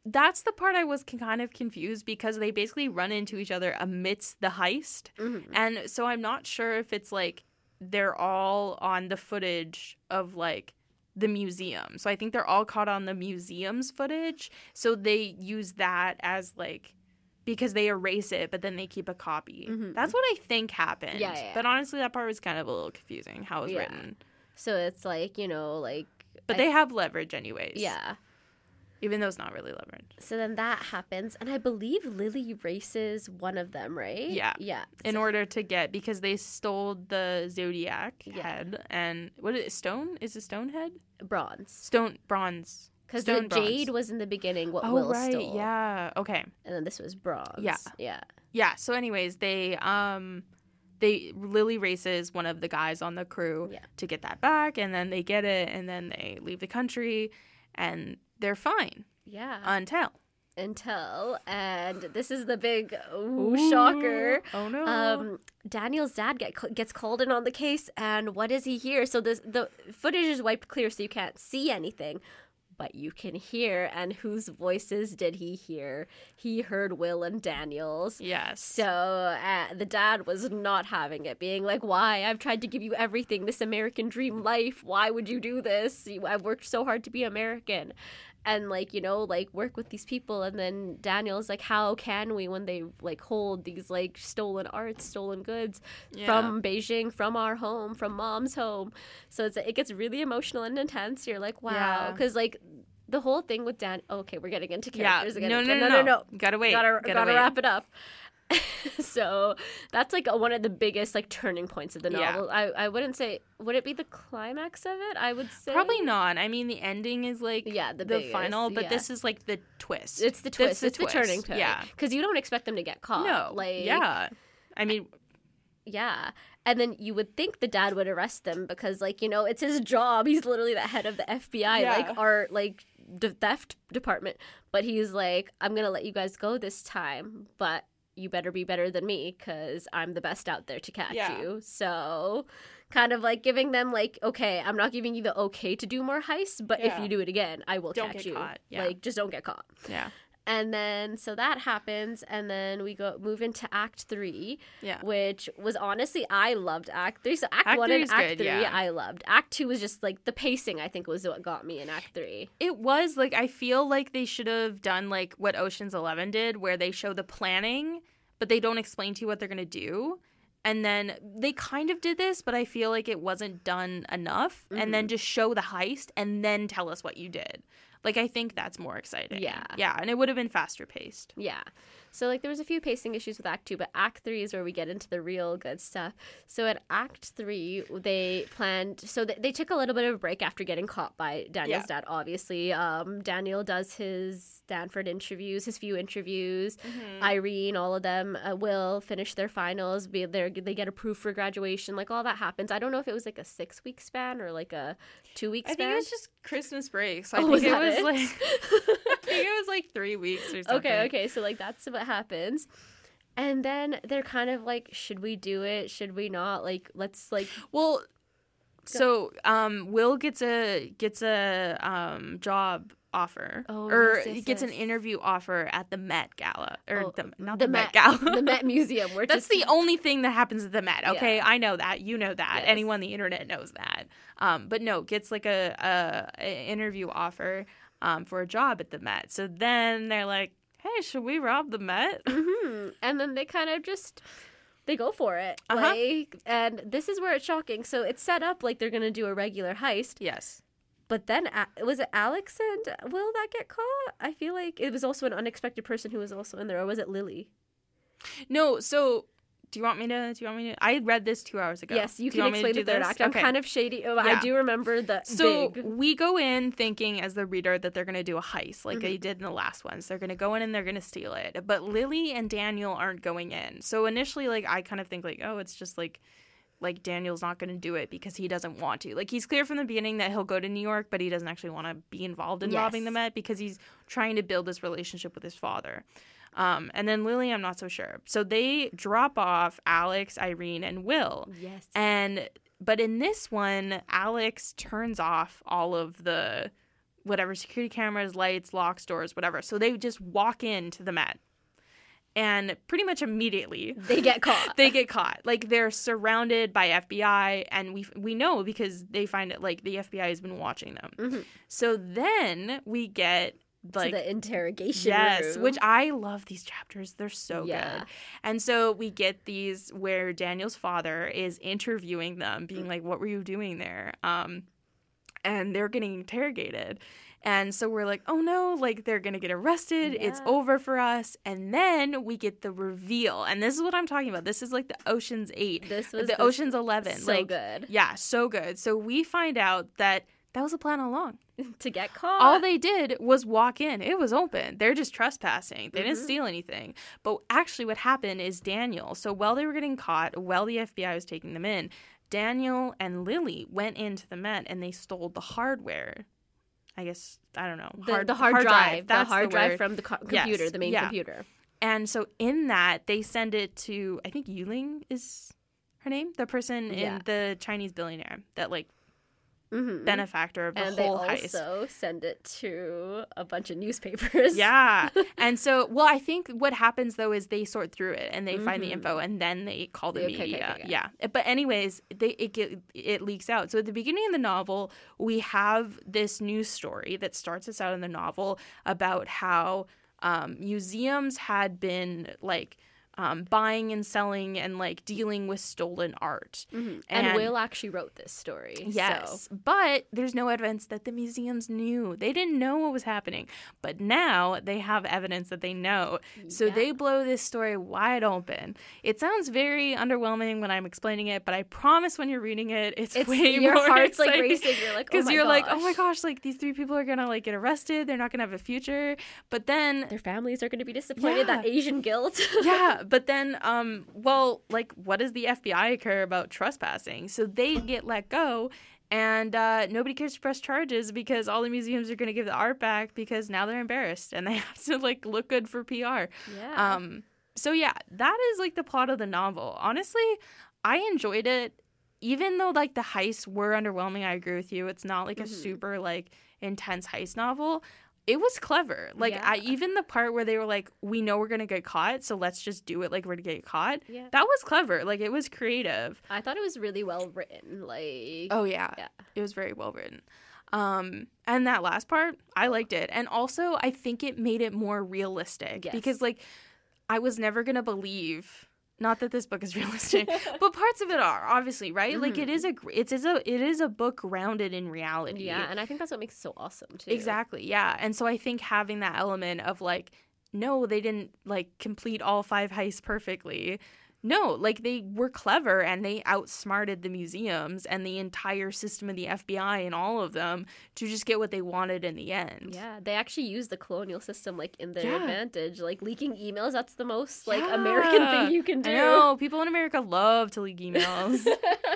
that's the part I was kind of confused because they basically run into each other amidst the heist. Mm-hmm. And so I'm not sure if it's like they're all on the footage of like the museum. So I think they're all caught on the museum's footage. So they use that as like, because they erase it, but then they keep a copy. Mm-hmm. That's what I think happened. Yeah, yeah. But honestly, that part was kind of a little confusing how it was Yeah. written. So it's like, you know, like. But I, they have leverage anyways. Yeah. Even though it's not really leverage. So then that happens, and I believe Lily races one of them, right? Yeah. Yeah. In So- order to get, because they stole the Zodiac Yeah. head, and what is it, stone? Is it stone head? Bronze. Stone, bronze. Because the Stone bronze. jade was in the beginning what Oh, Will right. stole. Yeah. Okay. And then this was bronze. Yeah. Yeah. Yeah. So, anyways, they um, they Lily races one of the guys on the crew Yeah. to get that back, and then they get it, and then they leave the country, and they're fine Yeah. until Until, and this is the big ooh, shocker. Oh no. Um, Daniel's dad get, gets called in on the case, and what does he hear? So this, the footage is wiped clear, so you can't see anything, but you can hear. And whose voices did he hear? He heard Will and Daniel's. Yes. So uh, the dad was not having it, being like, "Why? I've tried to give you everything, this American dream life. Why would you do this? I've worked so hard to be American." And, like, you know, like, work with these people. And then Daniel's like, how can we when they, like, hold these, like, stolen arts, stolen goods Yeah. from Beijing, from our home, from mom's home. So it's it gets really emotional and intense. You're like, wow. Yeah. Because, like, the whole thing with Dan... Okay, we're getting into Yeah. characters again. No, no, no, no, no, no. Gotta wait. Gotta, Gotta gotta wait. wrap it up. So that's like a, one of the biggest like turning points of the Yeah. novel. I, I wouldn't say, would it be the climax of it? I would say Probably not. I mean, the ending is like Yeah, the the biggest, final, but yeah. this is like the twist. It's the That's twist. It's the turning point. Yeah. Because you don't expect them to get caught. No. Like, yeah. I mean, yeah. And then you would think the dad would arrest them because, like, you know, it's his job. He's literally the head of the F B I, Yeah. like our like the theft department. But he's like, I'm gonna let you guys go this time, but you better be better than me because I'm the best out there to catch Yeah. you. So kind of like giving them like, okay, I'm not giving you the okay to do more heists, but if Yeah. you do it again, I will Don't catch get you. caught. Yeah. Like, just don't get caught. yeah. And then so that happens, and then we go move into Act Three, Yeah. which was honestly I loved Act Three. So Act, Act One three and is Act good, Three yeah. I loved. Act Two was just like the pacing. I think was what got me in Act Three. It was like, I feel like they should have done like what Ocean's Eleven did, where they show the planning, but they don't explain to you what they're going to do. And then they kind of did this, but I feel like it wasn't done enough. Mm-hmm. And then just show the heist and then tell us what you did. Like, I think that's more exciting. Yeah. Yeah, and it would have been faster paced. Yeah. So, like, there was a few pacing issues with Act Two, but Act Three is where we get into the real good stuff. So, at Act Three, they planned... So, they, they took a little bit of a break after getting caught by Daniel's Yeah. dad, obviously. Um, Daniel does his Stanford interviews, his few interviews. Mm-hmm. Irene, all of them uh, will finish their finals. Be there, They get approved for graduation. Like, all that happens. I don't know if it was, like, a six-week span or, like, a two-week I span. think it was just Christmas break. So I Oh, think was it that was it? like I think it was like three weeks or something. Okay, okay. So, like, that's what happens. And then they're kind of like, should we do it? Should we not? Like, let's, like... Well, so um, Will gets a gets a um, job offer, Oh, or yes, yes, he gets an yes. interview offer at the Met Gala, or Oh, the, not the the, Met, Met- Gala, the Met Museum. Where That's the only thing that happens at the Met. Okay, Yeah. I know that. You know that. Yes. Anyone on the internet knows that. Um, but no, gets like a, a, a interview offer um, for a job at the Met. So then they're like, hey, should we rob the Met? hmm And then they kind of just... They go for it. Uh-huh. Like, and this is where it's shocking. So it's set up like they're going to do a regular heist. Yes. But then, A- was it Alex and Will that get caught? I feel like it was also an unexpected person who was also in there. Or was it Lily? No, so do you want me to? Do you want me to? I read this two hours ago. Yes, you Do you can want me to explain do the third this? act. I'm Okay. kind of shady. Oh, I Yeah. do remember the So big... we go in thinking as the reader that they're going to do a heist like Mhm. they did in the last ones. They're going to go in and they're going to steal it. But Lily and Daniel aren't going in. So initially, like, I kind of think like, oh, it's just like, like Daniel's not going to do it because he doesn't want to. Like, he's clear from the beginning that he'll go to New York, but he doesn't actually want to be involved in Yes. robbing the Met because he's trying to build this relationship with his father. Um, and then Lily, I'm not so sure. So they drop off Alex, Irene, and Will. Yes. And but in this one, Alex turns off all of the whatever, security cameras, lights, locks, doors, whatever. So they just walk into the Met. And pretty much immediately they get caught. they get caught. Like, they're surrounded by F B I, and we we know because they find it, like, the F B I has been watching them. Mm-hmm. So then we get, like, to the interrogation yes, room. which I love these chapters. They're so Yeah. good. And so we get these where Daniel's father is interviewing them, being like, "What were you doing there?" Um, and they're getting interrogated. And so we're like, oh no, like they're going to get arrested. Yeah. It's over for us. And then we get the reveal. And this is what I'm talking about. This is like the Ocean's eight. This was the this, Ocean's eleven. So like, good. Yeah, so good. So we find out that that was a plan all along. To get caught. All they did was walk in. It was open. They're just trespassing. They Mm-hmm. didn't steal anything. But actually what happened is Daniel, so while they were getting caught, while the F B I was taking them in, Daniel and Lily went into the Met and they stole the hardware. I guess, I don't know. The hard, the hard, hard drive. drive. That's the hard the drive word. from the co- computer, Yes. the main yeah. computer. And so in that, they send it to, I think Yuling is her name? The person Yeah. in the Chinese billionaire that, like, Mm-hmm. benefactor of the and whole they heist. also send it to a bunch of newspapers. Yeah. And so, well, I think what happens, though, is they sort through it and they Mm-hmm. find the info and then they call the Okay, okay, media. okay, okay. Yeah. But anyways, they it get, it leaks out. So at the beginning of the novel, we have this news story that starts us out in the novel about how um, museums had been, like, Um, buying and selling and, like, dealing with stolen art. Mm-hmm. And, and Will actually wrote this story. Yes. So. But there's no evidence that the museums knew. They didn't know what was happening. But now they have evidence that they know. So Yeah. they blow this story wide open. It sounds very underwhelming when I'm explaining it, but I promise when you're reading it, it's, It's way your more heart's exciting. like racing. You're like, oh Because my you're like, oh gosh. my gosh, like these three people are going to like get arrested. They're not going to have a future. But then their families are going to be disappointed. Yeah. That Asian guilt. yeah, but then, um, well, like, what does the F B I care about trespassing? So they get let go, and uh, nobody cares to press charges because all the museums are going to give the art back because now they're embarrassed and they have to, like, look good for P R. Yeah. Um. So yeah, that is like the plot of the novel. Honestly, I enjoyed it, even though like the heists were underwhelming. I agree with you. It's not like a Mm-hmm. super like intense heist novel. It was clever. Like, Yeah. I, even the part where they were like, we know we're going to get caught, so let's just do it like we're going to get caught. Yeah. That was clever. Like, it was creative. I thought it was really well written. Like, Oh, yeah. yeah. It was very well written. Um, and that last part, I liked it. And also, I think it made it more realistic. Yes. Because, like, I was never going to believe... Not that this book is realistic, but parts of it are, obviously, right? Like, it is a gr- it is a it is a book grounded in reality. Yeah, and I think that's what makes it so awesome too. Exactly, yeah. And so I think having that element of, like, no, they didn't, like, complete all five heists perfectly. No, like, they were clever and they outsmarted the museums and the entire system of the F B I and all of them to just get what they wanted in the end. Yeah, they actually use the colonial system, like, in their Yeah. advantage. Like, leaking emails, that's the most, like, Yeah. American thing you can do. I know. People in America love to leak emails.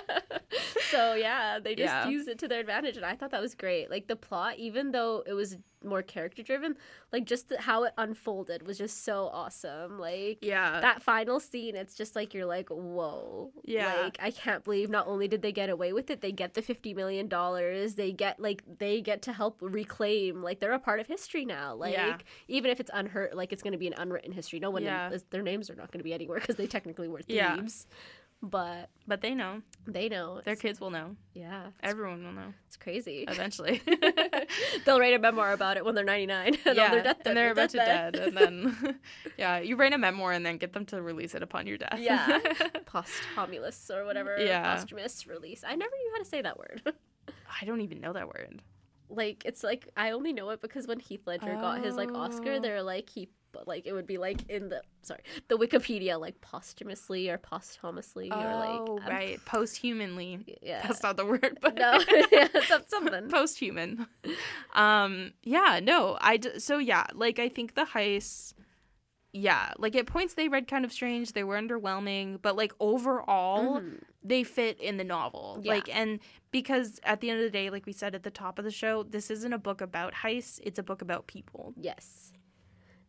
So, yeah, they just Yeah. used it to their advantage, and I thought that was great. Like, the plot, even though it was more character-driven, like, just the, how it unfolded was just so awesome. Like, Yeah. that final scene, it's just like, you're like, whoa. Yeah. Like, I can't believe not only did they get away with it, they get the fifty million dollars, they get, like, they get to help reclaim, like, they're a part of history now. Like, Yeah. even if it's unheard, like, it's going to be an unwritten history. No one, Yeah. is, their names are not going to be anywhere because they technically were Yeah. thieves. But But they know. they know. Their It's- kids will know. Yeah. It's, Everyone will know. it's crazy. Eventually. They'll write a mememoir about it when they're ninety-nine and yeah, on their deathbed. and they're about to deathbed. dead. And then, yeah, you write a memoir and then get them to release it upon your death. Yeah. Posthumous or whatever. Yeah. Posthumous release. I never knew how to say that word. I don't even know that word. Like, it's like, I only know it because when Heath Ledger got his, like, Oscar, Oh. they're like, he, like, it would be, like, in the, sorry, the Wikipedia, like, posthumously or posthumously or, like. Oh, um, right. Posthumanly. Yeah. That's not the word, but No, yeah, some- something. Posthuman. Um, yeah, no, I, d- so yeah, like, I think the heists, yeah, like, at points they read kind of strange, they were underwhelming, but, like, overall, Mhm. they fit in the novel. Yeah. Like, and because at the end of the day, like we said at the top of the show, this isn't a book about heists, it's a book about people. Yes.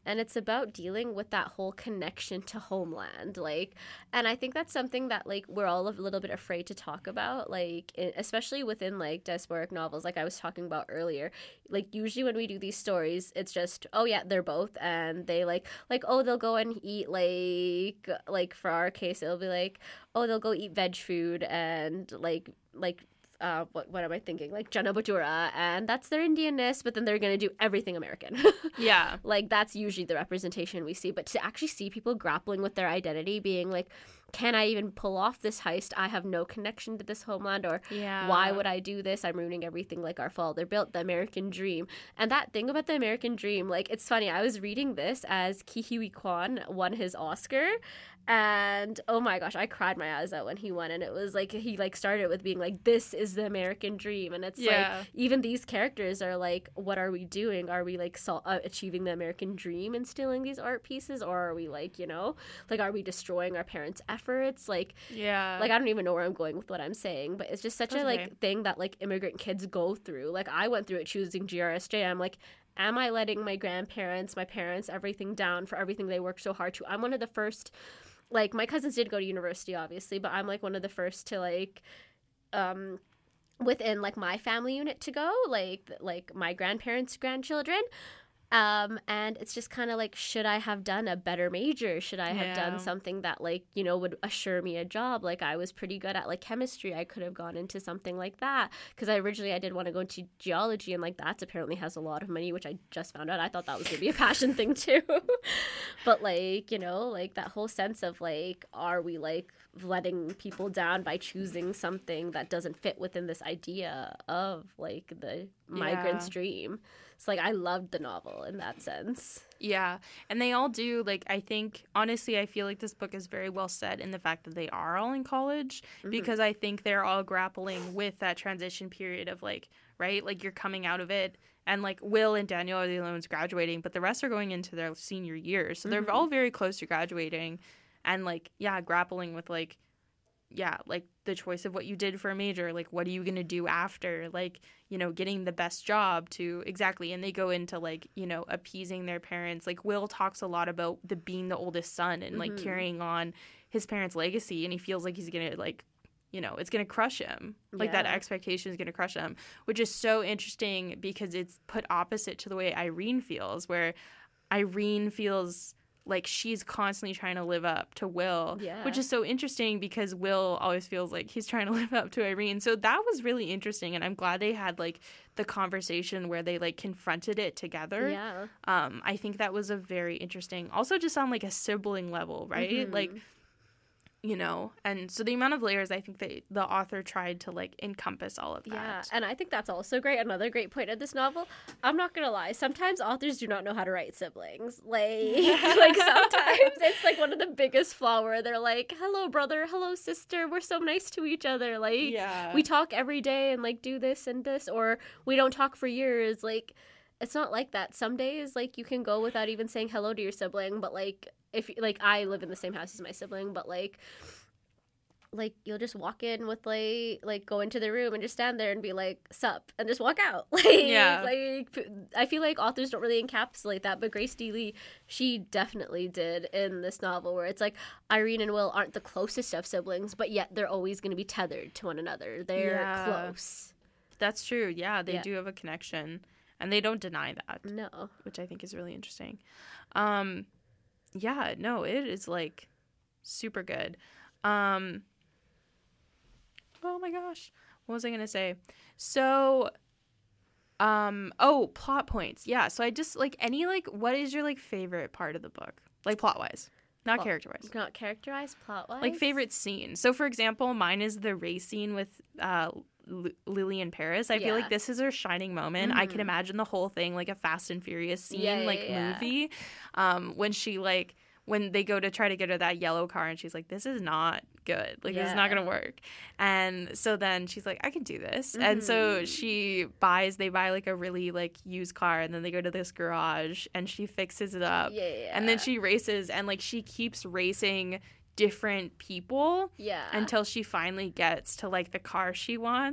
and it's about dealing with that whole connection to homeland. Like, and I think that's something that like we're all a little bit afraid to talk about, like in, especially within like diasporic novels, like I was talking about earlier. Like usually when we do these stories, it's just, oh yeah, they're both, and they like like oh they'll go and eat like like for our case it'll be like, oh they'll go eat veg food and like like uh what what am I thinking like Jana Bhatura, and that's their Indianness, but then they're gonna do everything American. Yeah, like that's usually the representation we see. But to actually see people grappling with their identity, being like, can I even pull off this heist? I have no connection to this homeland, or yeah. why would I do this? I'm ruining everything like our father built, the American dream. And that thing about the American dream, like it's funny, I was reading this as Ke Huy Quan won his Oscar, and oh my gosh, I cried my eyes out when he won. And it was like he like started with being like, this is the American dream. And it's yeah. like even these characters are like, what are we doing? Are we like sol- uh, achieving the American dream and stealing these art pieces, or are we like, you know, like are we destroying our parents' efforts? Like yeah like I don't even know where I'm going with what I'm saying, but it's just such That's a like okay. thing that like immigrant kids go through. Like I went through it choosing G R S J. I'm like, am I letting my grandparents, my parents, everything down for everything they worked so hard to? I'm one of the first, like my cousins did go to university obviously, but I'm like one of the first to like um within like my family unit to go, like like my grandparents' grandchildren. Um, and it's just kind of like, should I have done a better major? Should I have Yeah. done something that like, you know, would assure me a job? Like I was pretty good at like chemistry. I could have gone into something like that, because I originally I did want to go into geology, and like that's apparently has a lot of money, which I just found out. I thought that was gonna be a passion thing too. But like, you know, like that whole sense of like, are we like letting people down by choosing something that doesn't fit within this idea of like the migrant's Yeah. dream? So like I loved the novel in that sense. Yeah, and they all do, like, I think, honestly, I feel like this book is very well set in the fact that they are all in college, Mm-hmm. because I think they're all grappling with that transition period of, like, right, like, you're coming out of it, and, like, Will and Daniel are the only ones graduating, but the rest are going into their senior years, so they're Mhm. all very close to graduating, and, like, yeah, grappling with, like, yeah, like, the choice of what you did for a major, like, what are you going to do after, like, you know, getting the best job to, exactly, and they go into, like, you know, appeasing their parents. Like, Will talks a lot about the being the oldest son and, like, Mhm. carrying on his parents' legacy, and he feels like he's going to, like, you know, it's going to crush him. Like, that Yeah. expectation is going to crush him, which is so interesting because it's put opposite to the way Irene feels, where Irene feels like she's constantly trying to live up to Will, Yeah. which is so interesting because Will always feels like he's trying to live up to Irene. So that was really interesting, and I'm glad they had like the conversation where they like confronted it together. Yeah. Um, I think that was a very interesting, also just on like a sibling level, right? Mhm. Like, you know, and so the amount of layers, I think that the author tried to like encompass all of that. Yeah, and I think that's also great. Another great point of this novel. I'm not gonna lie. Sometimes authors do not know how to write siblings. Like, like sometimes it's like one of the biggest flaw where they're like, "Hello, brother. Hello, sister. We're so nice to each other. Like, Yeah. we talk every day and like do this and this, or we don't talk for years." Like, it's not like that. Some days, like you can go without even saying hello to your sibling, but like if like I live in the same house as my sibling, but like. Like you'll just walk in with like like go into the room and just stand there and be like sup and just walk out. Like Yeah. like I feel like authors don't really encapsulate that, but Grace D. Lee, she definitely did in this novel, where it's like Irene and Will aren't the closest of siblings, but yet they're always going to be tethered to one another. They're Yeah. close. That's true. Yeah, they Yeah. do have a connection, and they don't deny that. No. Which I think is really interesting. Um, yeah, no, it is like super good. Um, oh my gosh, what was I gonna say? So, um, oh, plot points. Yeah, so I just like any like, what is your like favorite part of the book, like plot wise, not Plot- character wise? Not characterized plot wise. Like favorite scene. So for example, mine is the race scene with uh L- Lily in Paris. I feel Yeah. like this is her shining moment. I can Mhm. imagine the whole thing like a Fast and Furious scene, Yeah, yeah, like yeah. movie. Um, when she like when they go to try to get her that yellow car, and she's like, "This is not good. Like this is not Yeah. gonna work." And so then she's like, "I can do this." And so she buys. They buy like a really like used car, and then they go to this garage, and she fixes it up. Yeah, yeah, And then yeah. she races, and like she keeps racing different people Yeah. until she finally gets to like the car she wants.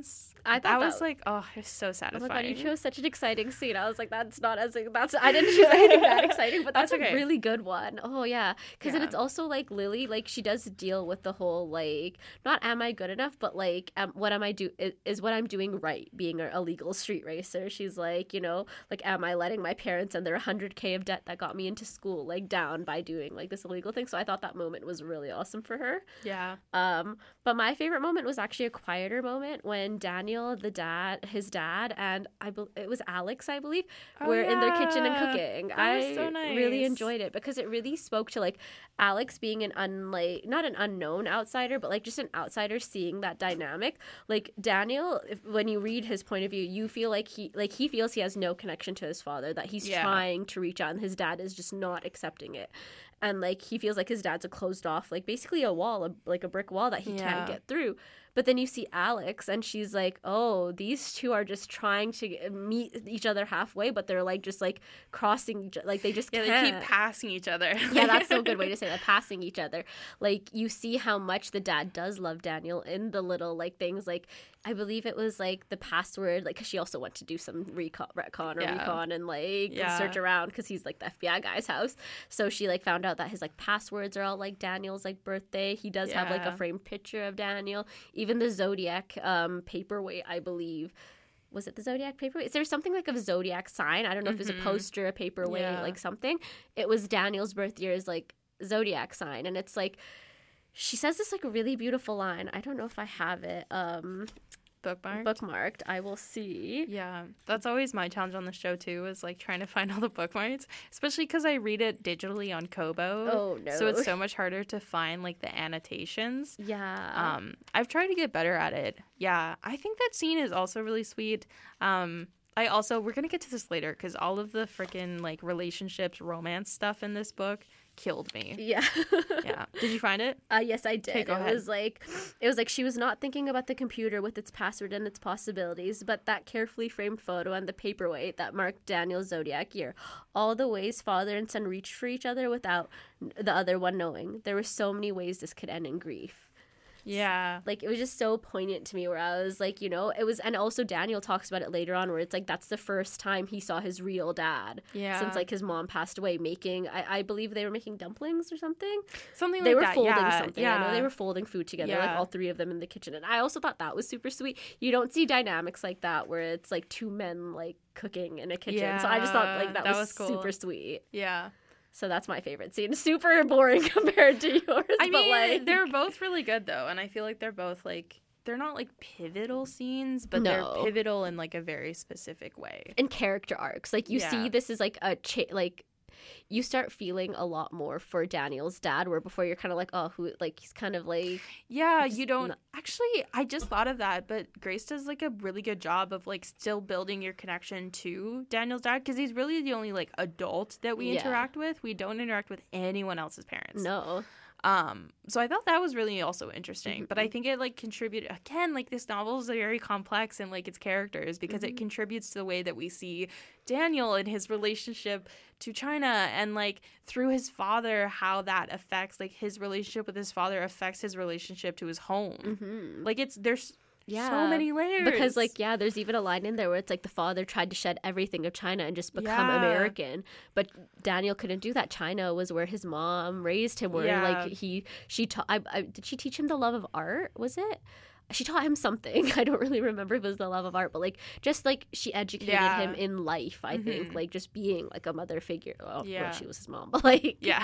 I thought that, that was like, oh, it was so Oh satisfying. my god, you chose such an exciting scene. I was like, that's not as that's I didn't choose anything that exciting, but that's, That's okay. a really good one. Oh yeah, because Yeah. then it's also like Lily, like she does deal with the whole like not am I good enough, but like um, what am I do is, is what I'm doing right being a illegal street racer. She's like, you know, like am I letting my parents and their one hundred K of debt that got me into school like down by doing like this illegal thing? So I thought that moment was really awesome for her. Yeah. Um, but my favorite moment was actually a quieter moment when Daniel, the dad, his dad, and I be- it was Alex, I believe, Oh, were in their kitchen and yeah. cooking. That I was so really nice. enjoyed it because it really spoke to like Alex being an unlike not an unknown outsider, but like just an outsider seeing that dynamic. Like Daniel, if, when you read his point of view, you feel like he like he feels he has no connection to his father, that he's Yeah. trying to reach out, and his dad is just not accepting it. And like he feels like his dad's a closed off, like basically a wall, a, like a brick wall that he Yeah. can't get through. But then you see Alex, and she's like, "Oh, these two are just trying to get- meet each other halfway, but they're like just like crossing, each, like they just Yeah, can't." they keep passing each other. Yeah, that's so good way to say that. Passing each other. Like you see how much the dad does love Daniel in the little like things. Like I believe it was like the password. Like cause she also went to do some recon, retcon or Yeah. recon and like Yeah. search around because he's like the F B I guy's house. So she like found out that his like passwords are all like Daniel's like birthday. He does have like a Yeah. framed picture of Daniel. Even the Zodiac um paperweight, I believe. Was it the Zodiac paperweight? Is there something like a Zodiac sign? I don't know if it was a Mhm. poster, a paperweight, Yeah. like something. It was Daniel's birth year's like Zodiac sign, and it's like she says this like really beautiful line. I don't know if I have it um Bookmarked. bookmarked. I will see. Yeah, that's always my challenge on the show too, is like trying to find all the bookmarks, especially because I read it digitally on Kobo. Oh, no. So it's so much harder to find like the annotations. Yeah. Um, I've tried to get better at it. Yeah, I think that scene is also really sweet. Um, I also we're gonna get to this later because all of the freaking like relationships, romance stuff in this book killed me. Yeah. Yeah. Did you find it? Uh, yes, I did. Okay, go it ahead. was like it was like she was not thinking about the computer with its password and its possibilities, but that carefully framed photo and the paperweight that marked Daniel's Zodiac year. All the ways father and son reached for each other without the other one knowing. There were so many ways this could end in grief. Yeah. Like it was just so poignant to me where I was like, you know, it was, and also Daniel talks about it later on where it's like that's the first time he saw his real dad Yeah. since like his mom passed away, making I, I believe they were making dumplings or something. Something They like were that. folding Yeah. something. I know Yeah. they were folding food together, like Yeah. all three of them in the kitchen. And I also thought that was super sweet. You don't see dynamics like that where it's like two men like cooking in a kitchen. So I just thought like that, Yeah, that was, was cool. super sweet. Yeah. So that's my favorite scene. Super boring compared to yours. I but mean, like they're both really good though, and I feel like they're both like they're not like pivotal scenes, but No. they're pivotal in like a very specific way. in character arcs. Like you Yeah. see this is like a cha- like you start feeling a lot more for Daniel's dad where before you're kind of like, oh, who like he's kind of like Yeah, just you don't not- actually. I just thought of that, but Grace does like a really good job of like still building your connection to Daniel's dad because he's really the only like adult that we Yeah. interact with. We don't interact with anyone else's parents. no. Um, so I thought that was really also interesting, Mm-hmm. but I think it like contributed again, like this novel is very complex and like its characters because Mm-hmm. it contributes to the way that we see Daniel and his relationship to China and like through his father, how that affects like his relationship with his father affects his relationship to his home. Mm-hmm. Like it's, there's Yeah. so many layers Because, like, yeah, there's even a line in there where it's like the father tried to shed everything of China and just become Yeah. American. But Daniel couldn't do that. China was where his mom raised him, where, Yeah. like, he, she taught, I, I, did she teach him the love of art? Was it? She taught him something. I don't really remember if it was the love of art, but, like, just, like, she educated Yeah. him in life, I think. Mhm. Like, just being, like, a mother figure. Well, well, Yeah. she was his mom, but, like. Yeah.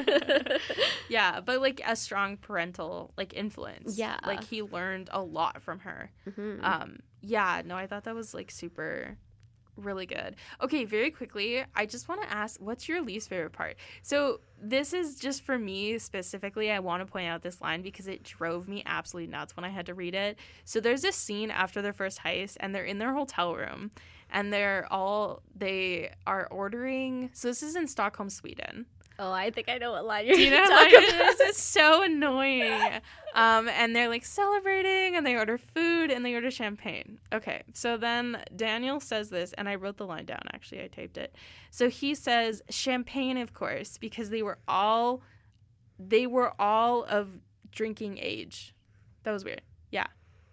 Yeah, but like a strong parental like influence. Yeah. Like he learned a lot from her. Mhm. Um yeah, no, I thought that was like super really good. Okay, very quickly, I just want to ask what's your least favorite part? So, this is just for me specifically. I want to point out this line because it drove me absolutely nuts when I had to read it. So, there's this scene after their first heist and they're in their hotel room and they're all they are ordering. So, this is in Stockholm, Sweden. Oh, I think I know what line you're Do you know talking what about. it is? It's so annoying. Um, and they're like celebrating and they order food and they order champagne. Okay, so then Daniel says this, and I wrote the line down, actually, I taped it. So he says champagne, of course, because they were all they were all of drinking age. That was weird. Yeah.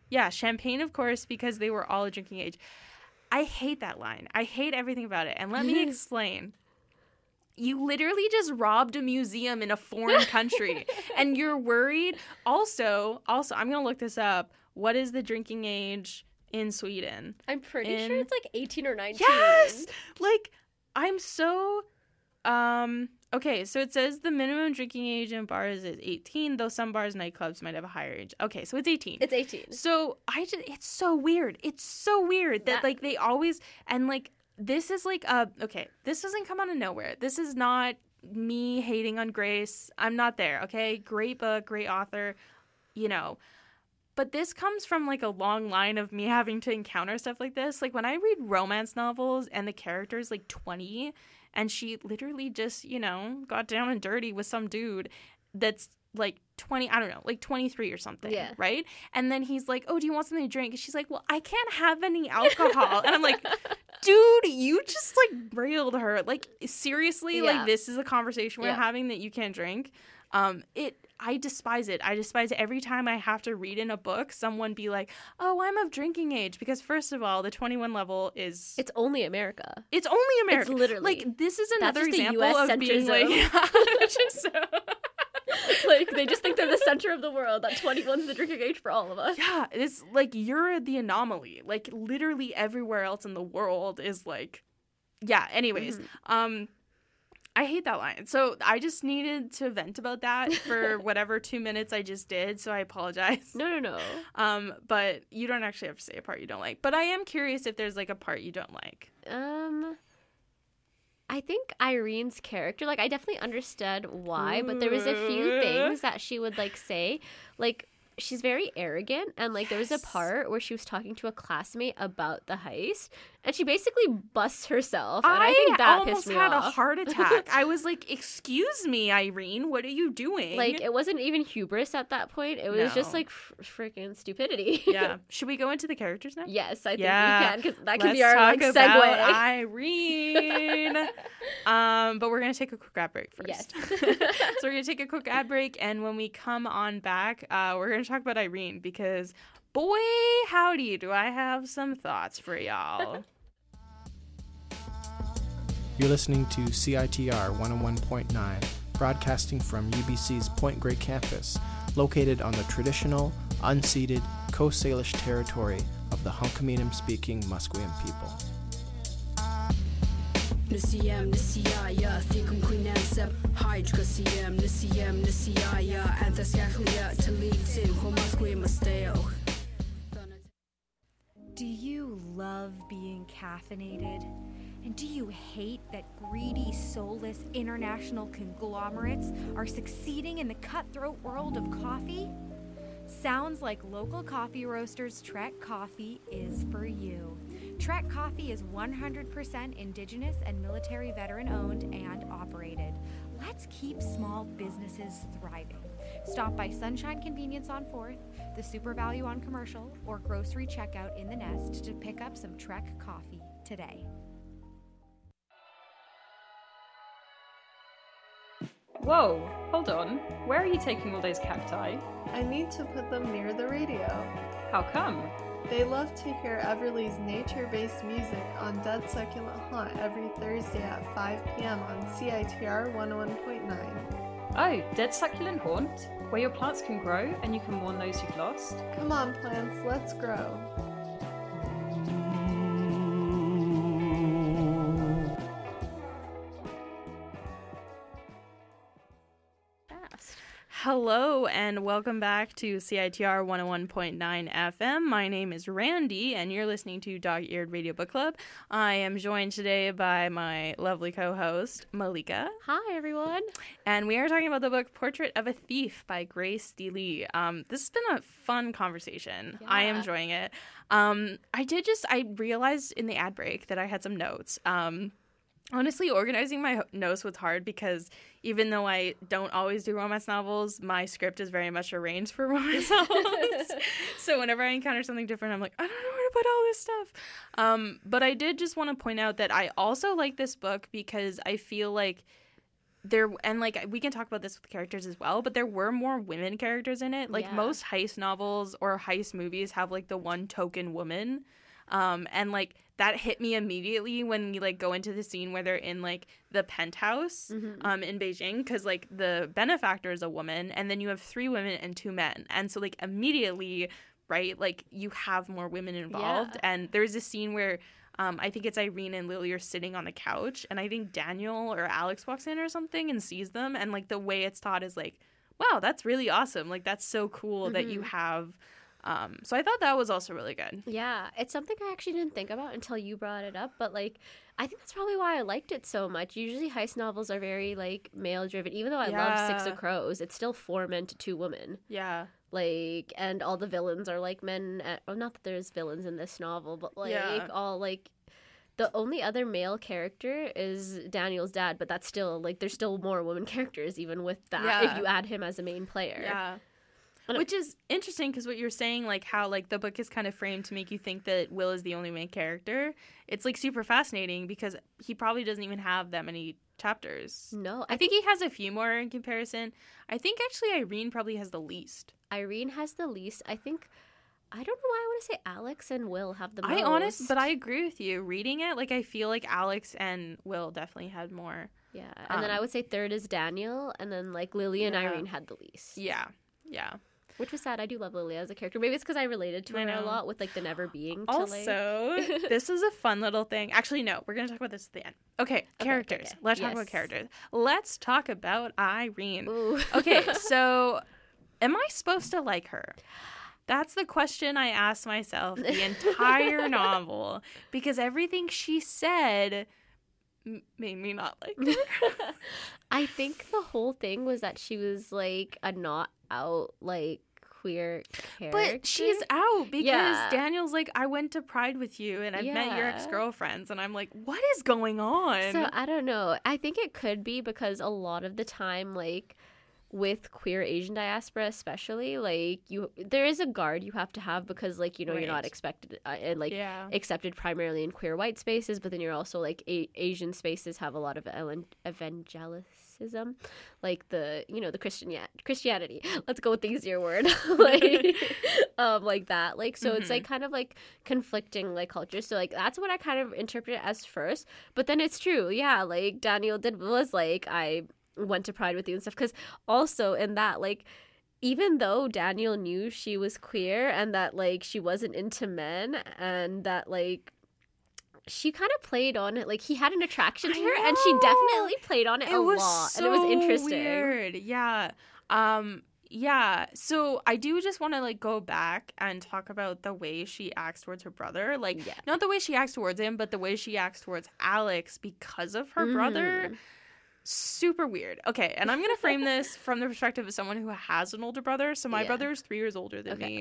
Yeah, champagne, of course, because they were all a drinking age. I hate that line. I hate everything about it. And let me explain. You literally just robbed a museum in a foreign country and you're worried. Also, also, I'm going to look this up. What is the drinking age in Sweden? I'm pretty in... sure it's like eighteen or nineteen. Yes! Like, I'm so... Um, okay, so it says the minimum drinking age in bars is eighteen, though some bars and nightclubs might have a higher age. Okay, so it's eighteen. It's eighteen. So I just, it's so weird. It's so weird that, that like, they always, and, like, this is, like, a, okay, this doesn't come out of nowhere. This is not me hating on Grace. I'm not there, okay? Great book, great author, you know. But this comes from, like, a long line of me having to encounter stuff like this. Like, when I read romance novels and the character's, like, twenty, and she literally just, you know, got down and dirty with some dude that's, like, twenty, I don't know, like twenty-three or something, yeah. right? And then he's like, oh, do you want something to drink? And she's like, well, I can't have any alcohol. And I'm like, dude, you just, like, railed her. Like, seriously? Yeah. Like, this is a conversation we're yeah. having that you can't drink? Um, it... I despise it. I despise it every time I have to read in a book, someone be like, oh, I'm of drinking age. Because first of all, the twenty-one level is... It's only America. It's only America. It's literally. Like, this is another That's just example a U S of being like... just so... like, they just think they're the center of the world. That twenty-one's the drinking age for all of us. Yeah, it's like, you're the anomaly. Like, literally everywhere else in the world is like... Yeah, anyways. Mm-hmm. Um... I hate that line. So I just needed to vent about that for whatever two minutes I just did. So I apologize. No, no, no. Um, but you don't actually have to say a part you don't like. But I am curious if there's like a part you don't like. Um, I think Irene's character, like, I definitely understood why, but there was a few things that she would like say, like, she's very arrogant, and like yes. there was a part where she was talking to a classmate about the heist, and she basically busts herself, and I, I think that pissed me off. I almost had a heart attack. I was like, excuse me, Irene, what are you doing? Like, it wasn't even hubris at that point. It was no. just like f- freaking stupidity. Yeah. Should we go into the characters now? Yes, I think yeah. we can, because that could Let's be our talk like about segue. Irene. um, but we're gonna take a quick ad break first. Yes. So we're gonna take a quick ad break, and when we come on back, uh, we're gonna talk about Irene, because boy, howdy, do I have some thoughts for y'all. You're listening to C I T R one oh one point nine, broadcasting from U B C's Point Grey campus, located on the traditional, unceded Coast Salish territory of the Hunkaminam-speaking Musqueam people. Nisiyam nisiyaya thikum quinansep hydra siyam nisiyam nisiyaya anthasyakhlia talitin homasquimasteo. Do you love being caffeinated? And do you hate that greedy, soulless international conglomerates are succeeding in the cutthroat world of coffee? Sounds like local coffee roasters Trek Coffee is for you. Trek Coffee is one hundred percent indigenous and military veteran owned and operated. Let's keep small businesses thriving. Stop by Sunshine Convenience on fourth, the Super Value on Commercial, or grocery checkout in the Nest to pick up some Trek Coffee today. Whoa, hold on. Where are you taking all those cacti? I need to put them near the radio. How come? They love to hear Everly's nature-based music on Dead Succulent Haunt every Thursday at five p.m. on C I T R one oh one point nine. Oh, Dead Succulent Haunt? Where your plants can grow and you can mourn those you've lost? Come on, plants, let's grow. Hello and welcome back to C I T R one oh one point nine F M. My name is Randy and you're listening to Dog-Eared Radio Book Club. I am joined today by my lovely co-host, Malika. Hi, everyone. And we are talking about the book Portrait of a Thief by Grace D. Lee. Um, this has been a fun conversation. Yeah. I am enjoying it. Um, I did just, I realized in the ad break that I had some notes. Um, Honestly, organizing my notes was hard because even though I don't always do romance novels, my script is very much arranged for romance novels. So whenever I encounter something different, I'm like, I don't know where to put all this stuff. Um, but I did just want to point out that I also like this book because I feel like there and like we can talk about this with characters as well, but there were more women characters in it. Like Yeah. most heist novels or heist movies have like the one token woman. Um, and like that hit me immediately when you like go into the scene where they're in like the penthouse Mhm. um in Beijing, because like the benefactor is a woman and then you have three women and two men, and so like immediately, right, like you have more women involved. Yeah. And there's a scene where um I think it's Irene and Lily are sitting on the couch, and I think Daniel or Alex walks in or something and sees them, and like the way it's taught is like, wow, that's really awesome, like that's so cool that you Mhm. have. Um, so I thought that was also really good. Yeah, it's something I actually didn't think about until you brought it up, but like I think that's probably why I liked it so much. Usually heist novels are very like male driven. Even though I love Six Yeah. of Crows, it's still four men to two women. Yeah. Like, and all the villains are like men. At, well, not that there's villains in this novel, but like Yeah. all like the only other male character is Daniel's dad, but that's still like there's still more women characters even with that Yeah. if you add him as a main player. Yeah. And it- Which is interesting because what you're saying, like how like the book is kind of framed to make you think that Will is the only main character. It's like super fascinating because he probably doesn't even have that many chapters. No, I, think, he has a few more in comparison. I think actually Irene probably has the least. Irene has the least. I think I don't know why I want to say Alex and Will have the most. I honest, but I agree with you. Reading it, like I feel like Alex and Will definitely had more. Yeah, and then Um, I would say third is Daniel, and then like Lily and Yeah. Irene had the least. Yeah, yeah. Which was sad. I do love Lily as a character. Maybe it's because I related to I her a know. lot with like the never being. To, Also, like... this is a fun little thing. Actually, no, we're going to talk about this at the end. Okay, characters. okay. Let's talk about Yes. characters. Let's talk about Irene. Ooh. Okay, so am I supposed to like her? That's the question I asked myself the entire novel, because everything she said m- made me not like her. I think the whole thing was that she was like a not out like queer character. But she's out because Yeah. Daniel's like, I went to Pride with you and I've met your Yeah. ex-girlfriends. And I'm like, what is going on? So I don't know. I think it could be because a lot of the time, like with queer Asian diaspora, especially, like you, there is a guard you have to have because, like, you know, you're not Right. expected uh, and like Yeah. accepted primarily in queer white spaces, but then you're also like a- Asian spaces have a lot of elen- evangelicism, like the you know the Christian Christianity. Let's go with the easier word, like um, like that. Like so, it's Mhm. like kind of like conflicting like cultures. So like that's what I kind of interpreted as first, but then it's true. Yeah, like Daniel did was like I. went to Pride with you and stuff, because also in that, like, even though Daniel knew she was queer and that like she wasn't into men and that like she kind of played on it, like he had an attraction to I her and she know. definitely played on it, It a was lot so and it was interesting. weird. Yeah. Um yeah, so I do just want to like go back and talk about the way she acts towards her brother. Like Yeah. not the way she acts towards him, but the way she acts towards Alex because of her brother. Mhm. Super weird. Okay, and I'm going to frame this from the perspective of someone who has an older brother. So my Yeah. brother is three years older than Okay. me.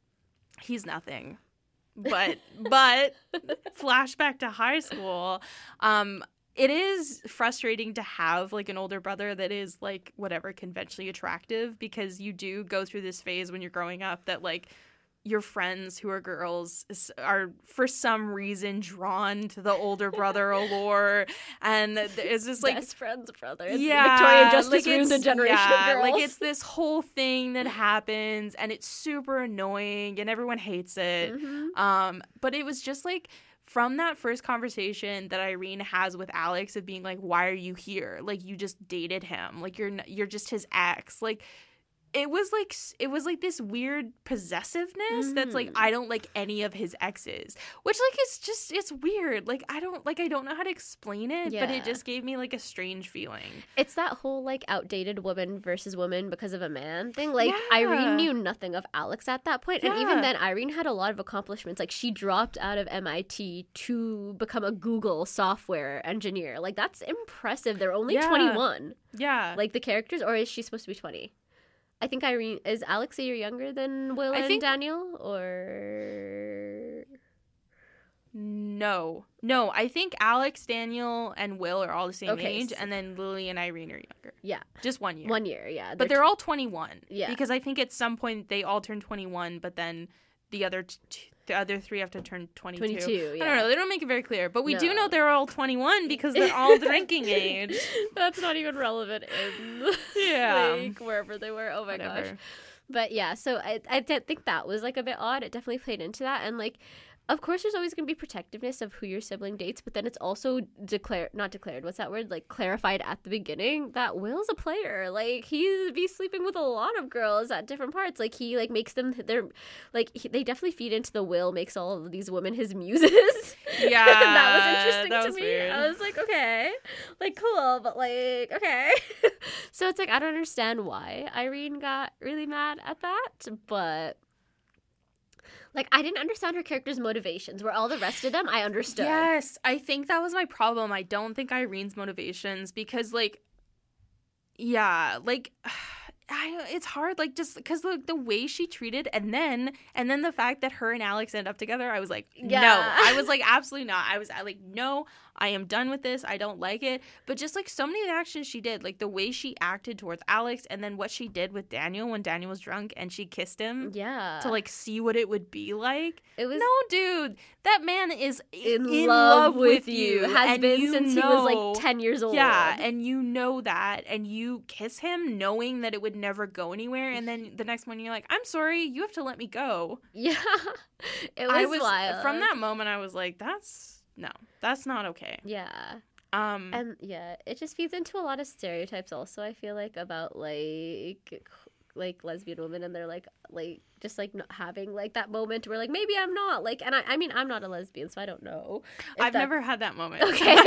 He's nothing. But but flashback to high school. Um it is frustrating to have like an older brother that is like whatever conventionally attractive, because you do go through this phase when you're growing up that like your friends who are girls is- are for some reason drawn to the older brother allure, and it's just like Best friends brothers. yeah, Victorian Justice like ruined the it's- generation yeah, of girls. like it's this whole thing that happens, and it's super annoying, and everyone hates it. Mhm. Um, but it was just like from that first conversation that Irene has with Alex of being like, "Why are you here? Like you just dated him. Like you're n- you're just his ex." Like it was like s- it was like this weird possessiveness that's like, Mhm. I don't like any of his exes, which like it's just it's weird. Like I don't like I don't know how to explain it, but Yeah. it just gave me like a strange feeling. It's that whole like outdated woman versus woman because of a man thing. Like Yeah. Irene knew nothing of Alex at that point. And Yeah. even then Irene had a lot of accomplishments. Like she dropped out of M I T to become a Google software engineer. Like that's impressive. They're only Yeah. twenty-one. Yeah. Like the characters, or is she supposed to be twenty? I think Irene is Alex a year younger than Will I and think- Daniel, or No. No, I think Alex, Daniel, and Will are all the same Okay, age, so- and then Lily and Irene are younger. yeah, Just one year. one year, yeah. But they're all twenty-one. Yeah. Because I think at some point they all turn twenty-one, but then the other t- t- the other three have to turn twenty-two. twenty-two, yeah. I don't know. They don't make it very clear. But we No. do know they're all twenty-one because they're all drinking age. That's not even relevant in Yeah. like wherever they were. Oh my Whatever. gosh. But yeah, so I I did think that was like a bit odd. It definitely played into that. And like, of course, there's always going to be protectiveness of who your sibling dates, but then it's also declared, not declared, what's that word? Like clarified at the beginning that Will's a player. Like he's be sleeping with a lot of girls at different parts. Like he like makes them, they're like, he, they definitely feed into the Will, makes all of these women his muses. Yeah. That was interesting that to was me. weird. I was like, okay, like cool, but like, okay. So it's like, I don't understand why Irene got really mad at that, but like, I didn't understand her character's motivations, where all the rest of them I understood. Yes, I think that was my problem. I don't think Irene's motivations because, like, yeah, like, I, it's hard, like, just because the, the way she treated, and then, and then the fact that her and Alex end up together, I was like, Yeah. no. I was like, absolutely not. I was I, like, no, I am done with this. I don't like it. But just, like, so many of the actions she did, like, the way she acted towards Alex, and then what she did with Daniel when Daniel was drunk, and she kissed him. Yeah. To, like, see what it would be like. It was no, dude, that man is in, in love, love with with you. you, Has and been you since he know- was like ten years old. Yeah, and you know that, and you kiss him knowing that it would never go anywhere, and then the next one you're like, I'm sorry, you have to let me go. Yeah. It was, I was wild. From that moment, I was like, that's, no, that's not okay. Yeah. Um, And yeah, it just feeds into a lot of stereotypes also, I feel like, about like like lesbian women, and they're like like just like not having like that moment where like maybe I'm not like, and I I mean I'm not a lesbian, so I don't know. if I've that- never had that moment. Okay.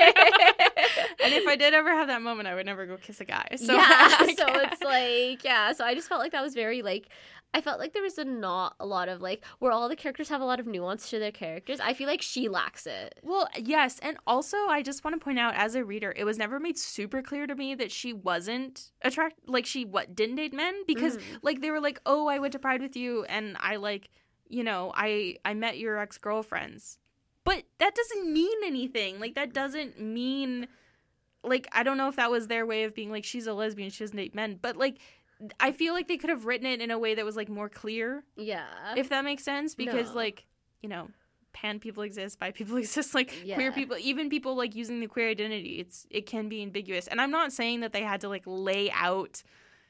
And if I did ever have that moment, I would never go kiss a guy. So yeah, I so can't- it's like, yeah, so I just felt like that was very like, I felt like there was a not a lot of like, where all the characters have a lot of nuance to their characters. I feel like she lacks it. Well, yes, and also I just want to point out, as a reader, it was never made super clear to me that she wasn't attract like she what didn't date men, because Mm. like they were like, oh, I went to Pride with you, and I like, you know, I I met your ex girlfriends, but that doesn't mean anything. Like that doesn't mean, like, I don't know if that was their way of being like, she's a lesbian, she doesn't date men, but like, I feel like they could have written it in a way that was like more clear. Yeah. If that makes sense, because No. like, you know, pan people exist, bi people exist, like Yeah. queer people, even people like using the queer identity, it's it can be ambiguous. And I'm not saying that they had to like lay out